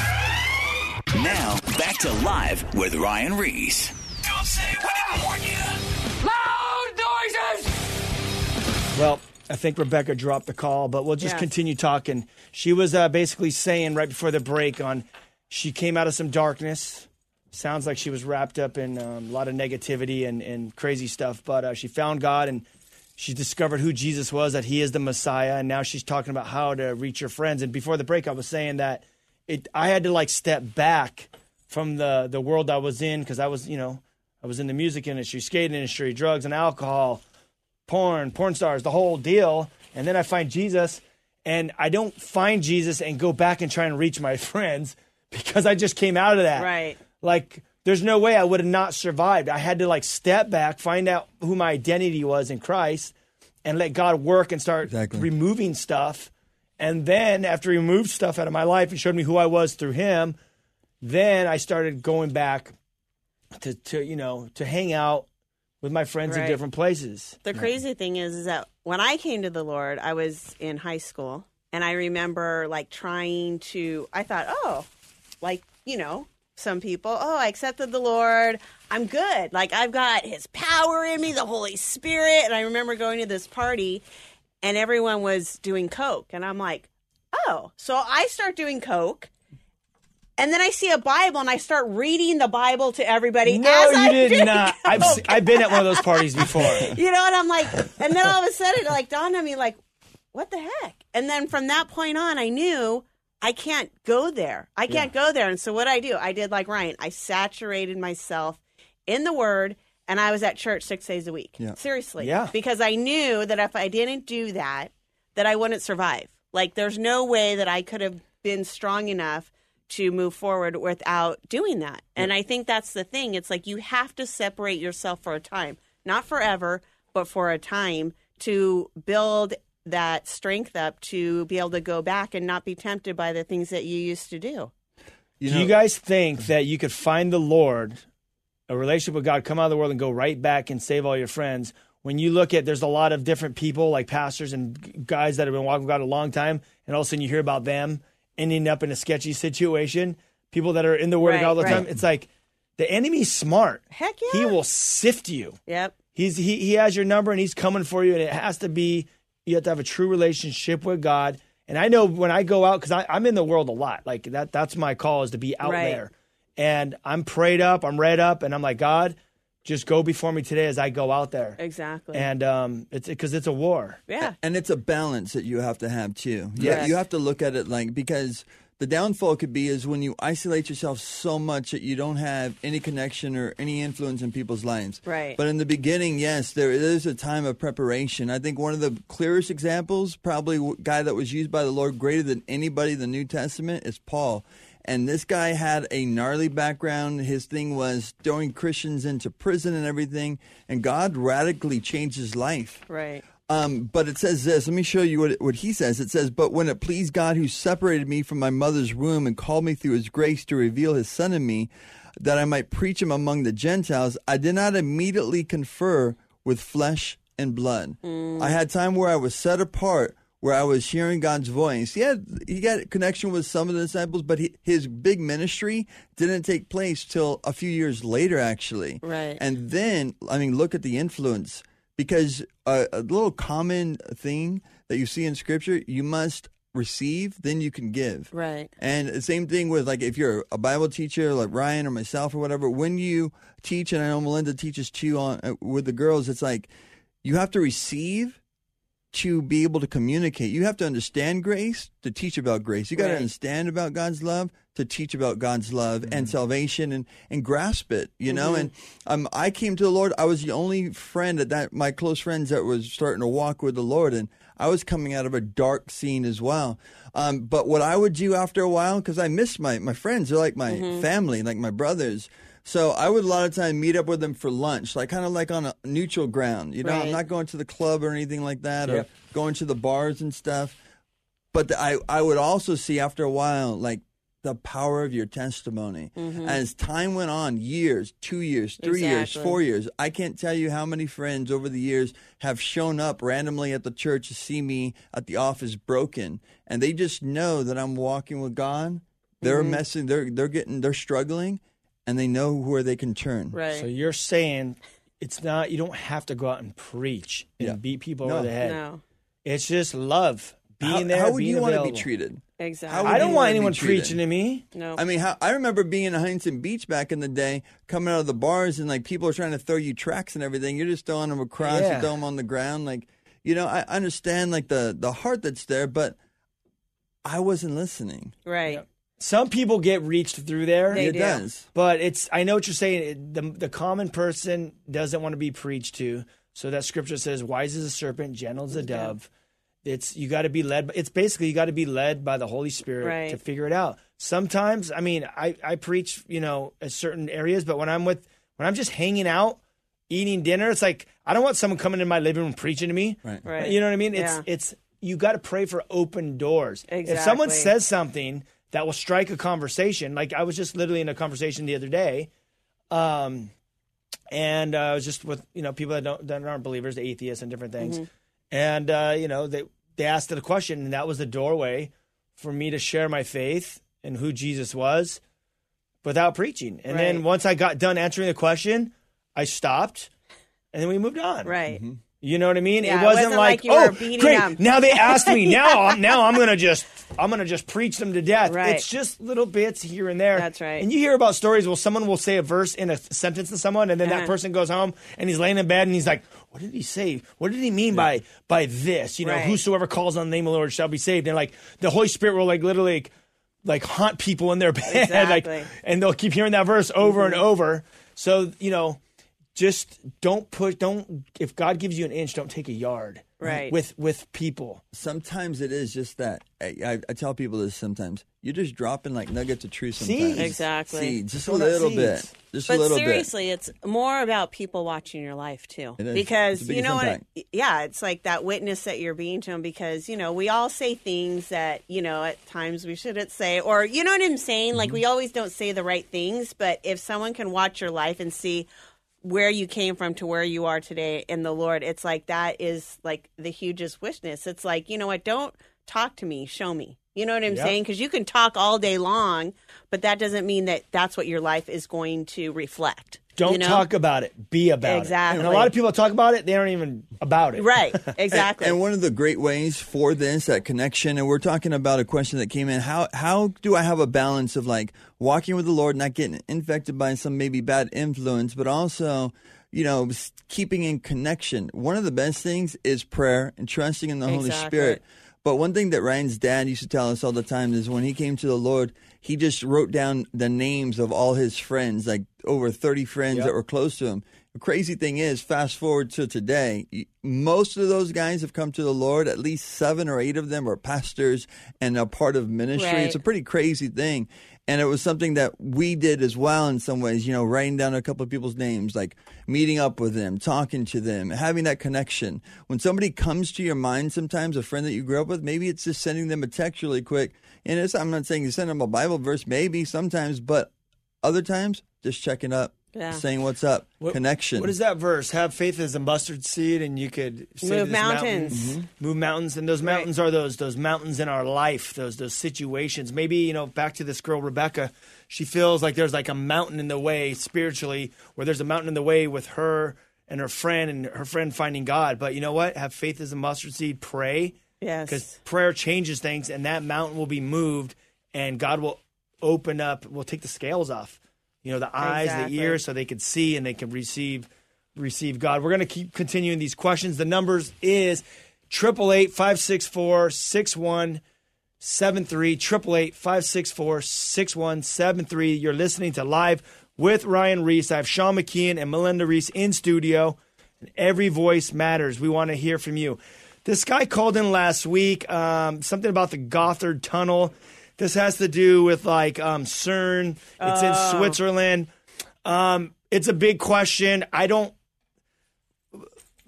Now, back to Live with Ryan Reese. Don't say we didn't warn you. Loud noises! Well, I think Rebecca dropped the call, but we'll just Yes. continue talking. She was uh, basically saying right before the break on she came out of some darkness. Sounds like she was wrapped up in um, a lot of negativity and, and crazy stuff, but uh, she found God and she discovered who Jesus was, that he is the Messiah, and now she's talking about how to reach her friends. And before the break, I was saying that it I had to like step back from the, the world I was in because I was, you know, I was in the music industry, skating industry, drugs and alcohol, porn, porn stars, the whole deal. And then I find Jesus, and I don't find Jesus and go back and try and reach my friends because I just came out of that. Right. Like, there's no way I would have not survived. I had to like step back, find out who my identity was in Christ, and let God work and start Exactly. removing stuff. And then after he removed stuff out of my life and showed me who I was through him, then I started going back to, to you know, to hang out with my friends in Right. different places. The crazy thing is, is that when I came to the Lord, I was in high school, and I remember like trying to. I thought, oh, like you know, some people, oh, I accepted the Lord, I'm good. Like I've got His power in me, the Holy Spirit. And I remember going to this party, and everyone was doing coke, and I'm like, oh, so I start doing coke. And then I see a Bible, and I start reading the Bible to everybody. No, as you I'm did doing not. I've coke. I've been at one of those parties before. You know, and I'm like, and then all of a sudden it like dawned on me, like, what the heck? And then from that point on, I knew I can't go there. I can't go there. And so what I do, I did like Ryan. I saturated myself in the Word, and I was at church six days a week. Yeah. Seriously. Yeah. Because I knew that if I didn't do that, that I wouldn't survive. Like, there's no way that I could have been strong enough to move forward without doing that. And I think that's the thing. It's like you have to separate yourself for a time, not forever, but for a time to build that strength up to be able to go back and not be tempted by the things that you used to do. You Do know, you guys think that you could find the Lord, a relationship with God, come out of the world and go right back and save all your friends? When you look at, there's a lot of different people like pastors and g- guys that have been walking with God a long time, and all of a sudden you hear about them ending up in a sketchy situation. People that are in the Word of Right, God all the right. time. It's like the enemy's smart. Heck yeah. He will sift you. Yep. He's he he has your number and he's coming for you, and it has to be, you have to have a true relationship with God. And I know when I go out, because I'm in the world a lot, like that that's my call, is to be out Right. there. And I'm prayed up, I'm read up, and I'm like, God, just go before me today as I go out there. Exactly. And um, it's because it's a war. yeah. and it's a balance that you have to have too. Yeah, Yes. you have to look at it like, because the downfall could be is when you isolate yourself so much that you don't have any connection or any influence in people's lives. Right. But in the beginning, yes, there is a time of preparation. I think one of the clearest examples, probably a guy that was used by the Lord greater than anybody in the New Testament, is Paul. And this guy had a gnarly background. His thing was throwing Christians into prison and everything. And God radically changed his life. Right. Um, but it says this. Let me show you what, what he says. It says, "But when it pleased God who separated me from my mother's womb and called me through his grace to reveal his son in me, that I might preach him among the Gentiles, I did not immediately confer with flesh and blood. I had time where I was set apart, where I was hearing God's voice." He had he got connection with some of the disciples, but he, his big ministry didn't take place till a few years later, actually. Right. And then, I mean, look at the influence. Because a, a little common thing that you see in Scripture, you must receive, then you can give. Right. And the same thing with, like, if you're a Bible teacher like Ryan or myself or whatever, when you teach, and I know Melinda teaches too on uh, with the girls, it's like you have to receive to be able to communicate. You have to understand grace to teach about grace. You got to Right. understand about God's love to teach about God's love and salvation and, and grasp it, you know? And um, I came to the Lord. I was the only friend at that, my close friends that was starting to walk with the Lord. And I was coming out of a dark scene as well. Um, but what I would do after a while, because I missed my, my friends, they're like my family, like my brothers. So I would a lot of time meet up with them for lunch, like kind of like on a neutral ground. You know, I'm Right. not going to the club or anything like that, or Yep. going to the bars and stuff. but the, I I would also see after a while like the power of your testimony. Mm-hmm. As time went on, years, two years, three years, Exactly. four years, I can't tell you how many friends over the years have shown up randomly at the church to see me at the office broken, and they just know that I'm walking with God. They're Mm-hmm. messing. They're they're getting. They're struggling, and they know where they can turn. Right. So you're saying it's not, you don't have to go out and preach and Yeah. beat people No. over the head. No. It's just love. Being How, there, how would being you want to available. be treated? Exactly. How would I don't you want wanna be anyone treated? preaching to me. No. I mean, how, I remember being in Huntington Beach back in the day, coming out of the bars, and like people are trying to throw you tracts and everything. You're just throwing them across, Yeah. you throw them on the ground. Like, you know, I understand like the the heart that's there, but I wasn't listening. Right. Some people get reached through there. They it do. does. But it's, I know what you're saying. It- The, the common person doesn't want to be preached to. So that scripture says, wise as a serpent, gentle as a dove. It's, you got to be led. It's basically, you got to be led by the Holy Spirit Right. to figure it out. Sometimes, I mean, I, I preach, you know, at certain areas, but when I'm with, when I'm just hanging out, eating dinner, it's like, I don't want someone coming in my living room preaching to me. Right. Right. You know what I mean? It's, Yeah. it's, you got to pray for open doors. If someone Exactly. says something that will strike a conversation, like I was just literally in a conversation the other day, um, and uh, I was just with you know people that don't that aren't believers, atheists, and different things, and uh, you know they they asked it a question, and that was the doorway for me to share my faith and who Jesus was, without preaching. And then Right. once I got done answering the question, I stopped, and then we moved on. Right. You know what I mean? Yeah, it wasn't, it wasn't like, like you oh, were beating great. them." Now they asked me. Now, I'm, now I'm gonna just, I'm gonna just preach them to death. Right. It's just little bits here and there. That's right. And you hear about stories where someone will say a verse in a sentence to someone, and then that Uh-huh. person goes home and he's laying in bed and he's like, "What did he say? What did he mean by by this? You know, Right. whosoever calls on the name of the Lord shall be saved." And like the Holy Spirit will like literally like, like haunt people in their bed, Exactly. like, and they'll keep hearing that verse over and over. So you know. Just don't push. Don't if God gives you an inch, don't take a yard. Right. With with people. Sometimes it is just that. I, I, I tell people this sometimes. You're just dropping like nuggets of truth sometimes. Seeds. Exactly. Seeds. Just a Throwing out little seeds. bit. Just But a little seriously, it's more about people watching your life too. It is. Because It's the you know biggest what? Yeah, it's like that witness that you're being to them. Because you know we all say things that you know at times we shouldn't say, or you know what I'm saying. Like we always don't say the right things. But if someone can watch your life and see where you came from to where you are today in the Lord, it's like that is like the hugest witness. It's like, you know what? Don't talk to me, show me. You know what I'm Yep. saying? Because you can talk all day long, but that doesn't mean that that's what your life is going to reflect. Don't you know? talk about it. Be about Exactly. it. And a lot of people talk about it. They aren't even about it. Right, exactly. And one of the great ways for this, that connection, and we're talking about a question that came in, how how do I have a balance of like walking with the Lord, not getting infected by some maybe bad influence, but also, you know, s- keeping in connection. One of the best things is prayer and trusting in the Holy Exactly. Spirit. But one thing that Ryan's dad used to tell us all the time is when he came to the Lord, he just wrote down the names of all his friends, like over thirty friends Yep. that were close to him. The crazy thing is, fast forward to today, y- most of those guys have come to the Lord. At least seven or eight of them are pastors and a part of ministry. Right. It's a pretty crazy thing. And it was something that we did as well in some ways, you know, writing down a couple of people's names, like meeting up with them, talking to them, having that connection. When somebody comes to your mind sometimes, a friend that you grew up with, maybe it's just sending them a text really quick. And it's, I'm not saying you send them a Bible verse, maybe sometimes, but other times, just checking up, Yeah. saying what's up, What- connection. What is that verse? Have faith as a mustard seed, and you could save Move this mountains. mountain. Move mountains, and those mountains are those those mountains in our life, those those situations. Maybe you know, back to this girl Rebecca, she feels like there's like a mountain in the way spiritually, where there's a mountain in the way with her and her friend, and her friend finding God. But you know what? Have faith as a mustard seed. Pray, Yes. because prayer changes things, and that mountain will be moved, and God will open up. Will take the scales off. You know, the eyes, Exactly. the ears, so they can see and they can receive receive God. We're going to keep continuing these questions. The numbers is triple eight five six four six one seven three triple eight five six four six one seven three. You're listening to Live with Ryan Reese. I have Sean McKeon and Melinda Reese in studio. And every voice matters. We want to hear from you. This guy called in last week, um, something about the Gothard Tunnel. This has to do with like um, CERN. It's in Switzerland. Um, it's a big question. I don't.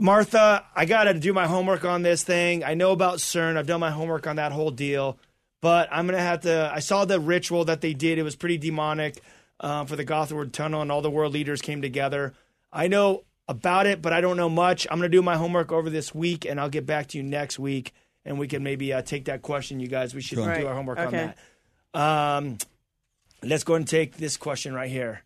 Martha, I got to do my homework on this thing. I know about CERN. I've done my homework on that whole deal. But I'm going to have to – I saw the ritual that they did. It was pretty demonic uh, for the Gothenburg Tunnel, and all the world leaders came together. I know about it, but I don't know much. I'm going to do my homework over this week, and I'll get back to you next week, and we can maybe uh, take that question, you guys. We should Sure. do Right. our homework Okay. on that. Um, let's go ahead and take this question right here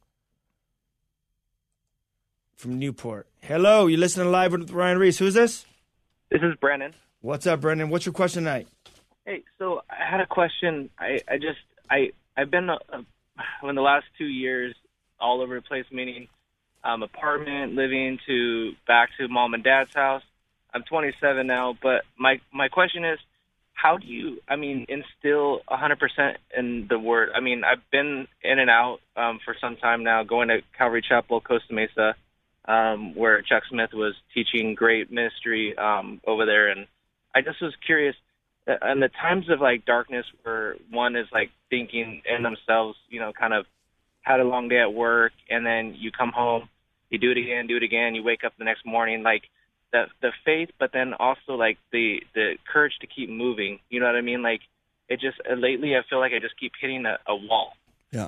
from Newport. Hello, you listening live with Ryan Reese. Who's this? This is Brennan. What's up, Brendan? What's your question tonight? Hey, so I had a question. I, I just I I've been uh, in the last two years all over the place, meaning um, apartment living to back to mom and dad's house. I'm twenty-seven now, but my my question is, how do you I mean instill one hundred percent in the word? I mean, I've been in and out um, for some time now, going to Calvary Chapel, Costa Mesa, um, where Chuck Smith was teaching great ministry um, over there, and I just was curious. And the times of like darkness where one is like thinking in themselves, you know, kind of had a long day at work, and then you come home, you do it again, do it again, you wake up the next morning, like the the faith, but then also like the the courage to keep moving. You know what I mean? Like it just uh, lately, I feel like I just keep hitting a, a wall. Yeah.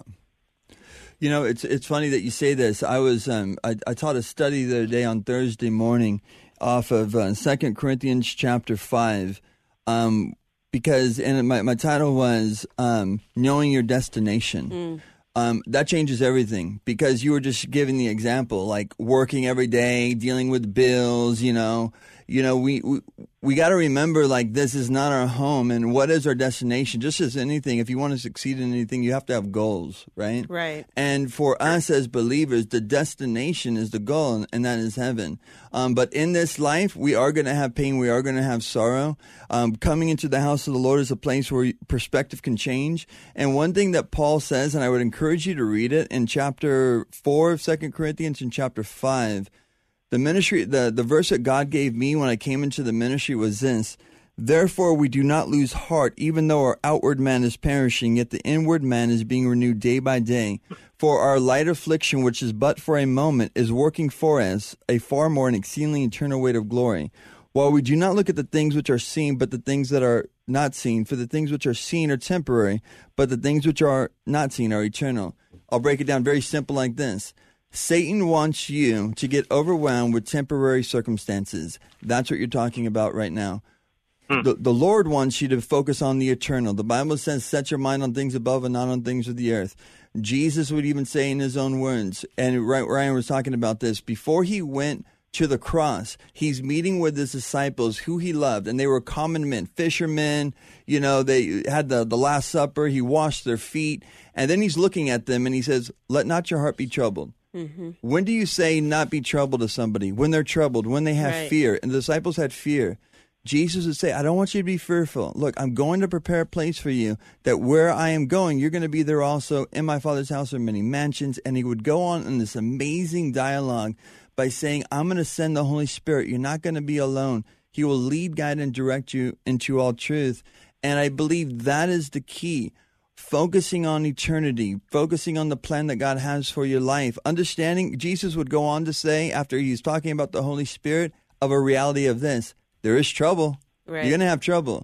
You know, it's it's funny that you say this. I was um I, I taught a study the other day on Thursday morning off of uh, Second Corinthians chapter five. Um, because, and my, my title was, um, Knowing Your Destination. Mm. Um, that changes everything, because you were just giving the example, like working every day, dealing with bills, you know, you know, we, we, we got to remember, like, this is not our home, and what is our destination? Just as anything, if you want to succeed in anything, you have to have goals, right? Right. And for us as believers, the destination is the goal, and that is heaven. Um, but in this life, we are going to have pain. We are going to have sorrow. Um, coming into the house of the Lord is a place where perspective can change. And one thing that Paul says, and I would encourage you to read it in chapter four of Second Corinthians and chapter five, the ministry, the, the verse that God gave me when I came into the ministry was this: therefore we do not lose heart, even though our outward man is perishing, yet the inward man is being renewed day by day. For our light affliction, which is but for a moment, is working for us a far more and exceedingly eternal weight of glory. While we do not look at the things which are seen, but the things that are not seen. For the things which are seen are temporary, but the things which are not seen are eternal. I'll break it down very simple like this. Satan wants you to get overwhelmed with temporary circumstances. That's what you're talking about right now. Hmm. The, the Lord wants you to focus on the eternal. The Bible says, set your mind on things above and not on things of the earth. Jesus would even say in his own words, and Ryan was talking about this, before he went to the cross, he's meeting with his disciples who he loved, and they were common men, fishermen. You know, they had the, the Last Supper. He washed their feet, and then he's looking at them, and he says, let not your heart be troubled. Mm-hmm. When do you say not be troubled to somebody? When they're troubled, when they have right. fear. And the disciples had fear. Jesus would say, I don't want you to be fearful. Look, I'm going to prepare a place for you, that where I am going, you're going to be there also. In my Father's house are many mansions. And he would go on in this amazing dialogue by saying, I'm going to send the Holy Spirit. You're not going to be alone. He will lead, guide, and direct you into all truth. And I believe that is the key. Focusing on eternity, focusing on the plan that God has for your life. Understanding, Jesus would go on to say, after he's talking about the Holy Spirit, of a reality of this. There is trouble. Right. You're going to have trouble.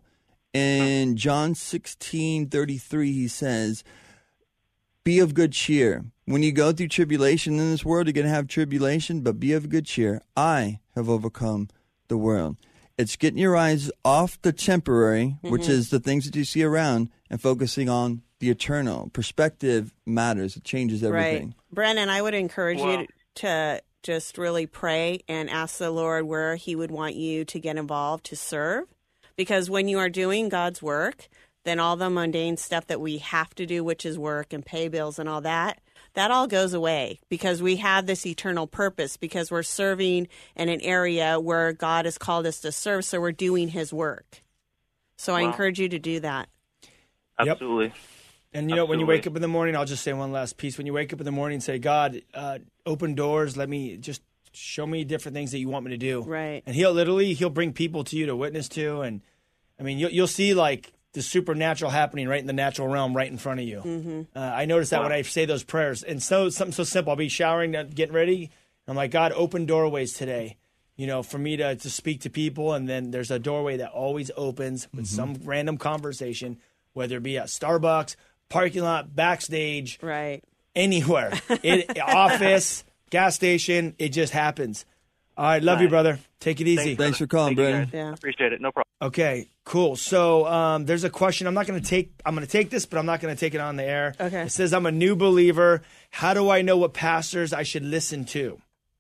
In John sixteen thirty-three, he says, be of good cheer. When you go through tribulation in this world, you're going to have tribulation, but be of good cheer. I have overcome the world. It's getting your eyes off the temporary, mm-hmm. which is the things that you see around, and focusing on the eternal. Perspective matters. It changes everything. Right. Brennan, I would encourage Wow. you to just really pray and ask the Lord where he would want you to get involved to serve. Because when you are doing God's work, then all the mundane stuff that we have to do, which is work and pay bills and all that, that all goes away because we have this eternal purpose, because we're serving in an area where God has called us to serve, so we're doing his work. So I Wow. encourage you to do that. Absolutely. And, you know, when you Absolutely. wake up in the morning, I'll just say one last piece. When you wake up in the morning and say, God, uh, open doors, let me just show me different things that you want me to do. Right. And he'll literally, he'll bring people to you to witness to. And, I mean, you'll, you'll see, like, the supernatural happening right in the natural realm right in front of you. Mm-hmm. Uh, I notice that Wow. when I say those prayers. And so something so simple. I'll be showering, uh, getting ready. I'm like, God, open doorways today. you know, for me to, to speak to people, and then there's a doorway that always opens with Mm-hmm. some random conversation, whether it be at Starbucks, parking lot, backstage, Right. anywhere, it, office, gas station, it just happens. All right, love you, Nice. brother. Take it easy. Thanks for calling, Thank you, brother. guys. Yeah. Appreciate it. No problem. Okay, cool. So um, there's a question. I'm not going to take. I'm going to take this, but I'm not going to take it on the air. Okay. It says, "I'm a new believer. How do I know what pastors I should listen to?"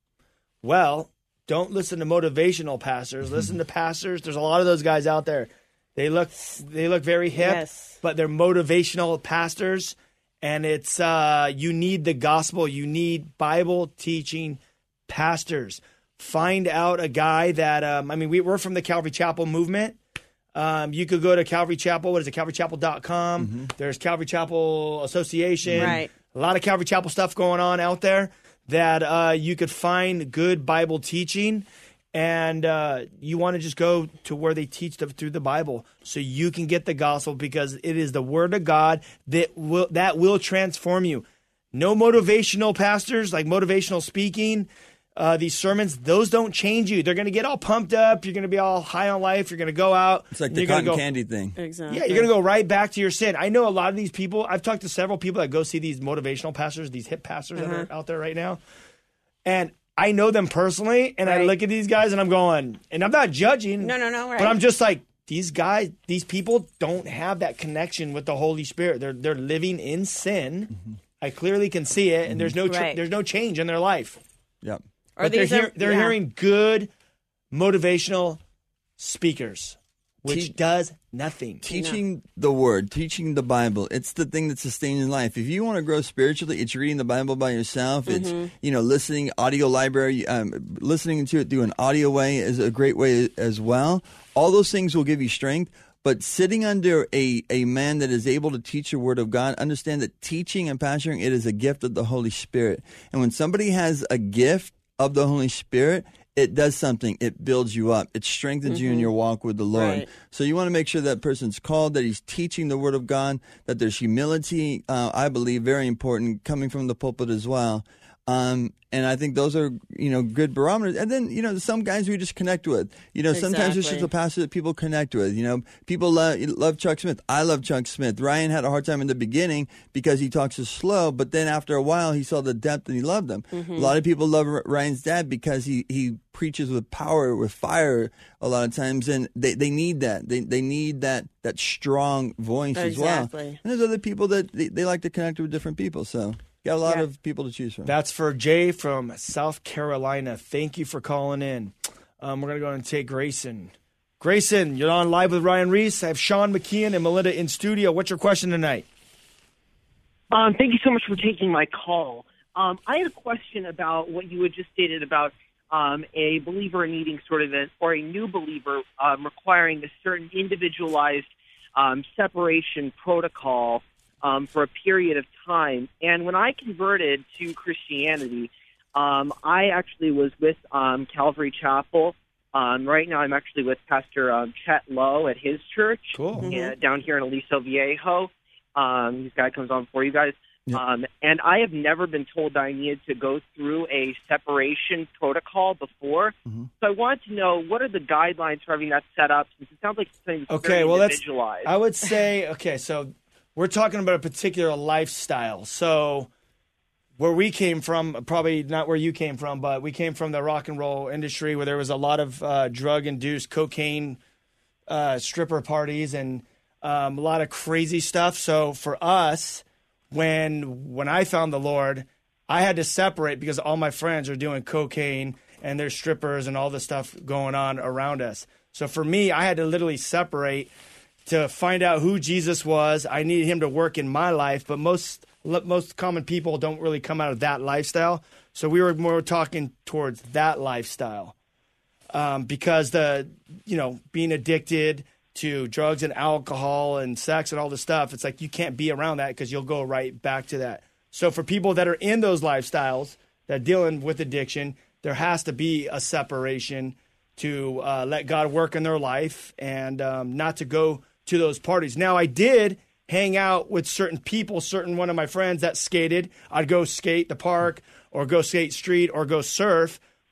Well, don't listen to motivational pastors. Listen to pastors. There's a lot of those guys out there. They look. They look very hip, Yes. but they're motivational pastors. And it's uh, you need the gospel. You need Bible teaching pastors. Find out a guy that, um, I mean, we, we're from the Calvary Chapel movement. Um, you could go to Calvary Chapel. What is it? calvary chapel dot com. Mm-hmm. There's Calvary Chapel Association. Right. A lot of Calvary Chapel stuff going on out there that uh, you could find good Bible teaching. And uh, you want to just go to where they teach the, through the Bible so you can get the gospel, because it is the word of God that will, that will transform you. No motivational pastors, like motivational speaking. Uh, these sermons, those don't change you. They're going to get all pumped up. You're going to be all high on life. You're going to go out. It's like and the you're gonna cotton go, candy thing. Exactly. Yeah, you're going to go right back to your sin. I know a lot of these people. I've talked to several people that go see these motivational pastors, these hip pastors that are out there right now. And I know them personally, and I Right. look at these guys and I'm going, and I'm not judging. No, no, no, right. But I'm just like, these guys, these people don't have that connection with the Holy Spirit. They're they're living in sin. Mm-hmm. I clearly can see it, and there's no ch- Right. there's no change in their life. Yep. Or But they're, these hear- are- they're yeah. hearing good motivational speakers, which Te- does nothing. Teaching the word, teaching the Bible, it's the thing that sustains in life. If you want to grow spiritually, it's reading the Bible by yourself. It's, you know, listening, audio library, um, listening to it through an audio way is a great way as well. All those things will give you strength. But sitting under a, a man that is able to teach the word of God, understand that teaching and pastoring, it is a gift of the Holy Spirit. And when somebody has a gift of the Holy Spirit, it does something. It builds you up. It strengthens you in your walk with the Lord. Right. So you want to make sure that person's called, that he's teaching the word of God, that there's humility, uh, I believe, very important, coming from the pulpit as well. Um, and I think those are, you know, good barometers. And then, you know, some guys we just connect with. You know, sometimes it's just Exactly. a pastor that people connect with. You know, people love, love Chuck Smith. I love Chuck Smith. Ryan had a hard time in the beginning because he talks so slow, but then after a while he saw the depth and he loved him. A lot of people love R- Ryan's dad because he, he preaches with power, with fire a lot of times, and they, they need that. They they need that that strong voice as well. Exactly. And there's other people that they, they like to connect with different people. So got a lot Yeah. of people to choose from. That's for Jay from South Carolina. Thank you for calling in. Um, we're going to go and take Grayson. Grayson, you're on Live with Ryan Reese. I have Sean McKeon and Melinda in studio. What's your question tonight? Um, thank you so much for taking my call. Um, I had a question about what you had just stated about um, a believer needing sort of a, or a new believer um, requiring a certain individualized um, separation protocol um, for a period of time. And when I converted to Christianity, um, I actually was with um, Calvary Chapel. Um, right now, I'm actually with Pastor um, Chet Lowe at his church Cool. uh, down here in Aliso Viejo. Um, this guy comes on for you guys. Yep. Um, and I have never been told that I needed to go through a separation protocol before. Mhm. So I wanted to know, what are the guidelines for having that set up? Since it sounds like something that's Okay, very well, that's, individualized. I would say, okay, so we're talking about a particular lifestyle. So where we came from, probably not where you came from, but we came from the rock and roll industry where there was a lot of uh, drug-induced cocaine uh, stripper parties and um, a lot of crazy stuff. So for us, when when I found the Lord, I had to separate because all my friends are doing cocaine and there's strippers and all the stuff going on around us. So for me, I had to literally separate to find out who Jesus was. I needed him to work in my life, but most most common people don't really come out of that lifestyle. So we were more talking towards that lifestyle um, because the you know being addicted to drugs and alcohol and sex and all this stuff, it's like you can't be around that because you'll go right back to that. So for people that are in those lifestyles that are dealing with addiction, there has to be a separation to uh, let God work in their life and um, not to go to those parties. Now, I did hang out with certain people, certain one of my friends that skated. I'd go skate the park or go skate street or go surf.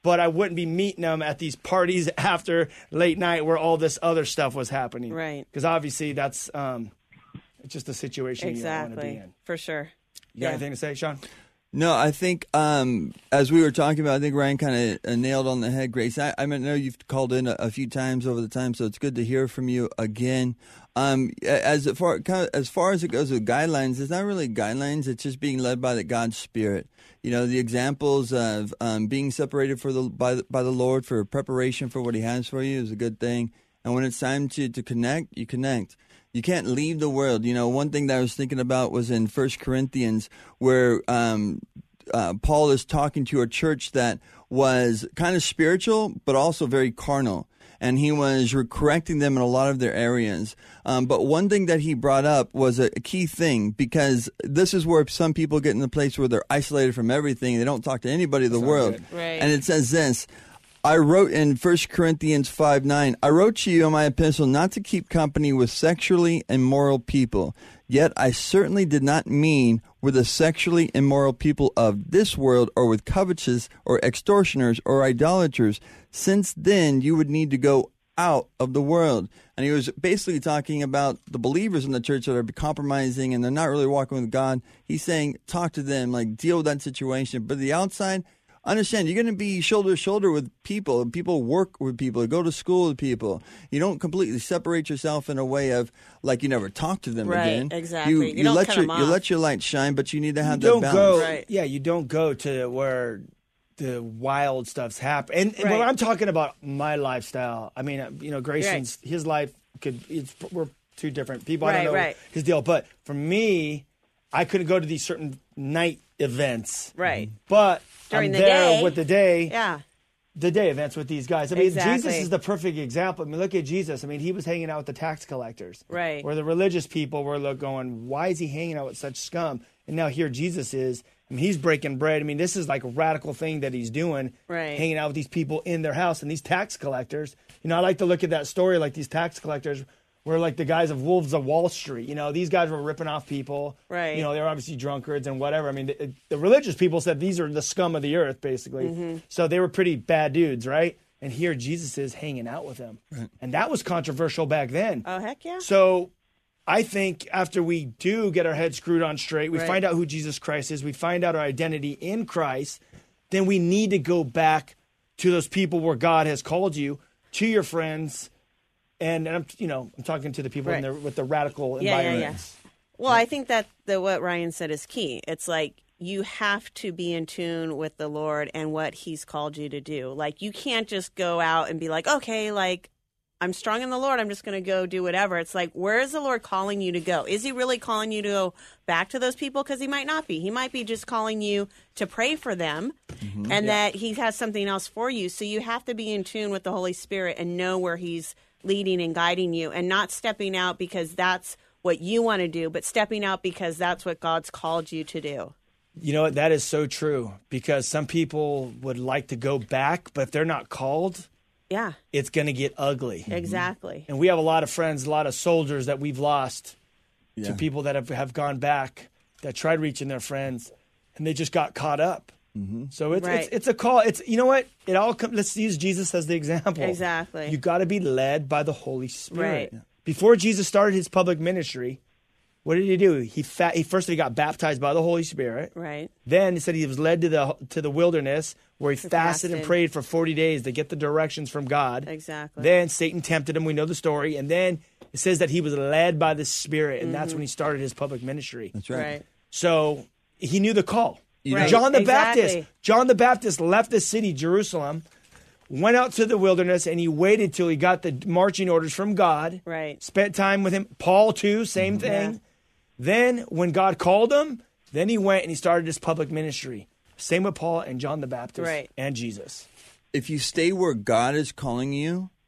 but I wouldn't be meeting them at these parties after late night where all this other stuff was happening. Right. Because obviously that's um, just a situation exactly. you don't want to be in. For sure. You got Yeah. anything to say, Sean? No, I think um, as we were talking about, I think Ryan kind of uh, nailed on the head, Grace. I, I mean, I know you've called in a, a few times over the time, so it's good to hear from you again. Um, as far kind of, as far as it goes with guidelines, it's not really guidelines. It's just being led by the God's Spirit. You know, the examples of um, being separated for the by the, by the Lord for preparation for what He has for you is a good thing. And when it's time to, to connect, you connect. You can't leave the world. You know, one thing that I was thinking about was in First Corinthians, where um, uh, Paul is talking to a church that was kind of spiritual, but also very carnal. And he was correcting them in a lot of their areas. Um, but one thing that he brought up was a, a key thing, because this is where some people get in the place where they're isolated from everything. They don't talk to anybody in the world. Good. Right. And it says this. I wrote in First Corinthians five nine, I wrote to you in my epistle not to keep company with sexually immoral people. Yet I certainly did not mean with the sexually immoral people of this world, or with covetous or extortioners or idolaters. Since then you would need to go out of the world. And he was basically talking about the believers in the church that are compromising and they're not really walking with God. He's saying, talk to them, like deal with that situation. But the outside, understand, you're going to be shoulder to shoulder with people. People work with people. Go to school with people. You don't completely separate yourself in a way of like you never talk to them Right, again. exactly. You, You you don't let cut your them you off. let your light shine, but you need to have You that don't balance. go, Right. yeah, you don't go to where the wild stuff's happen. And, and when Right. I'm talking about my lifestyle, I mean, uh, you know, Grayson's his life could it's we're two different people. I Right, don't know right. his deal, but for me, I couldn't go to these certain night events. Right. But During I'm the there day. with the day. Yeah. The day events with these guys. I mean, Exactly. Jesus is the perfect example. I mean, look at Jesus. I mean, he was hanging out with the tax collectors. Right. Where the religious people were look going, why is he hanging out with such scum? And now here Jesus is. I mean, he's breaking bread. I mean, this is like a radical thing that he's doing. Right. Hanging out with these people in their house and these tax collectors. You know, I like to look at that story like these tax collectors were like the guys of Wolves of Wall Street. You know, these guys were ripping off people. Right. You know, they were obviously drunkards and whatever. I mean, the, the religious people said these are the scum of the earth, basically. Mm-hmm. So they were pretty bad dudes, right? And here Jesus is hanging out with them. Right. And that was controversial back then. Oh, heck yeah. So I think after we do get our heads screwed on straight, we Right. find out who Jesus Christ is, we find out our identity in Christ, then we need to go back to those people where God has called you, to your friends, and, and I'm, you know, I'm talking to the people in Right. the, with the radical Yeah, yeah, yeah. environments. Well, I think that the, what Ryan said is key. It's like you have to be in tune with the Lord and what He's called you to do. Like you can't just go out and be like, okay, like I'm strong in the Lord. I'm just going to go do whatever. It's like, where is the Lord calling you to go? Is He really calling you to go back to those people? Because He might not be. He might be just calling you to pray for them Mm-hmm. and that He has something else for you. So you have to be in tune with the Holy Spirit and know where He's leading and guiding you and not stepping out because that's what you want to do, but stepping out because that's what God's called you to do. You know what? That is so true because some people would like to go back, but if they're not called, Yeah, it's going to get ugly. exactly. And we have a lot of friends, a lot of soldiers that we've lost Yeah. to people that have, have gone back, that tried reaching their friends, and they just got caught up. Mm-hmm. So it's, Right. it's it's a call. It's you know what? It all comes. Let's use Jesus as the example. Exactly. You got to be led by the Holy Spirit. Right. Before Jesus started his public ministry, what did he do? He fa- he first he got baptized by the Holy Spirit. Right. Then he said he was led to the to the wilderness where he fasted, fasted. and prayed for forty days to get the directions from God. Exactly. Then Satan tempted him. We know the story. And then it says that he was led by the Spirit, and that's when he started his public ministry. That's right. Right. So he knew the call. You Right. John the Exactly. Baptist. John the Baptist left the city, Jerusalem, went out to the wilderness, and he waited till he got the marching orders from God. Right. Spent time with him. Paul too, same thing. Yeah. Then when God called him, then he went and he started his public ministry. Same with Paul and John the Baptist Right. and Jesus. If you stay where God is calling you,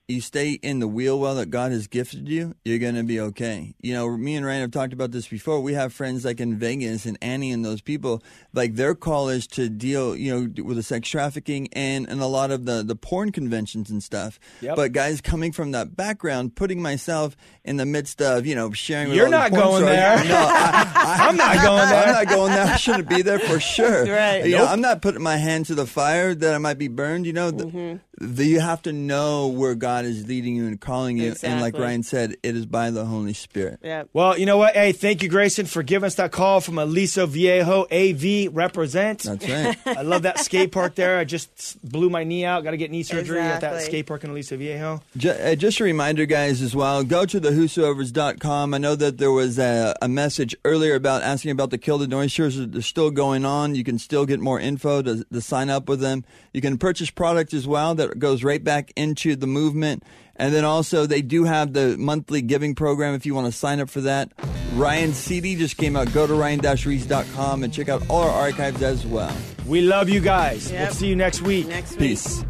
you stay in the wheel well that God has gifted you, you're going to be okay. You know, me and Ryan have talked about this before. We have friends like in Vegas and Annie and those people, like their call is to deal, you know, with the sex trafficking and, and a lot of the, the porn conventions and stuff. Yep. But guys coming from that background, putting myself in the midst of, you know, sharing with You're all not these porn going stars. there. No, I, I, I'm not going there. I'm not going there. I shouldn't be there for sure. Right. You Nope. know, I'm not putting my hand to the fire that I might be burned. You know, the, Mm-hmm. the, you have to know where God is leading you and calling you. And like Exactly. Ryan said, it is by the Holy Spirit. Yeah. Well, you know what? Hey, thank you, Grayson, for giving us that call from Aliso Viejo. A V represent. That's right. I love that skate park there. I just blew my knee out. Got to get knee surgery at that Exactly. skate park in Aliso Viejo. Just, uh, just a reminder, guys, as well, go to the whosoevers dot com. I know that there was a, a message earlier about asking about the Kill the Noise shirts. They're still going on. You can still get more info to, to sign up with them. You can purchase product as well that goes right back into the movement. And then also they do have the monthly giving program if you want to sign up for that. Ryan's C D just came out. Go to ryan dash reese dot com and check out all our archives as well. We love you guys. Yep. We'll see you next week. Next week. Peace.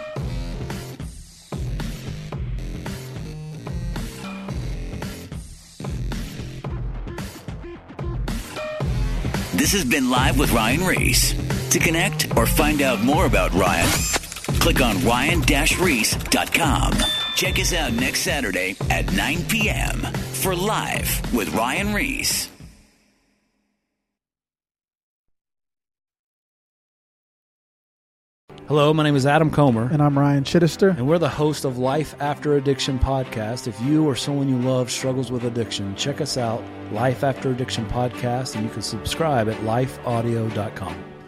This has been Live with Ryan Reese. To connect or find out more about Ryan, click on ryan dash reese dot com. Check us out next Saturday at nine p.m. for Live with Ryan Reese. Hello, my name is Adam Comer. And I'm Ryan Chittister. And we're the host of Life After Addiction podcast. If you or someone you love struggles with addiction, check us out, Life After Addiction podcast, and you can subscribe at life audio dot com.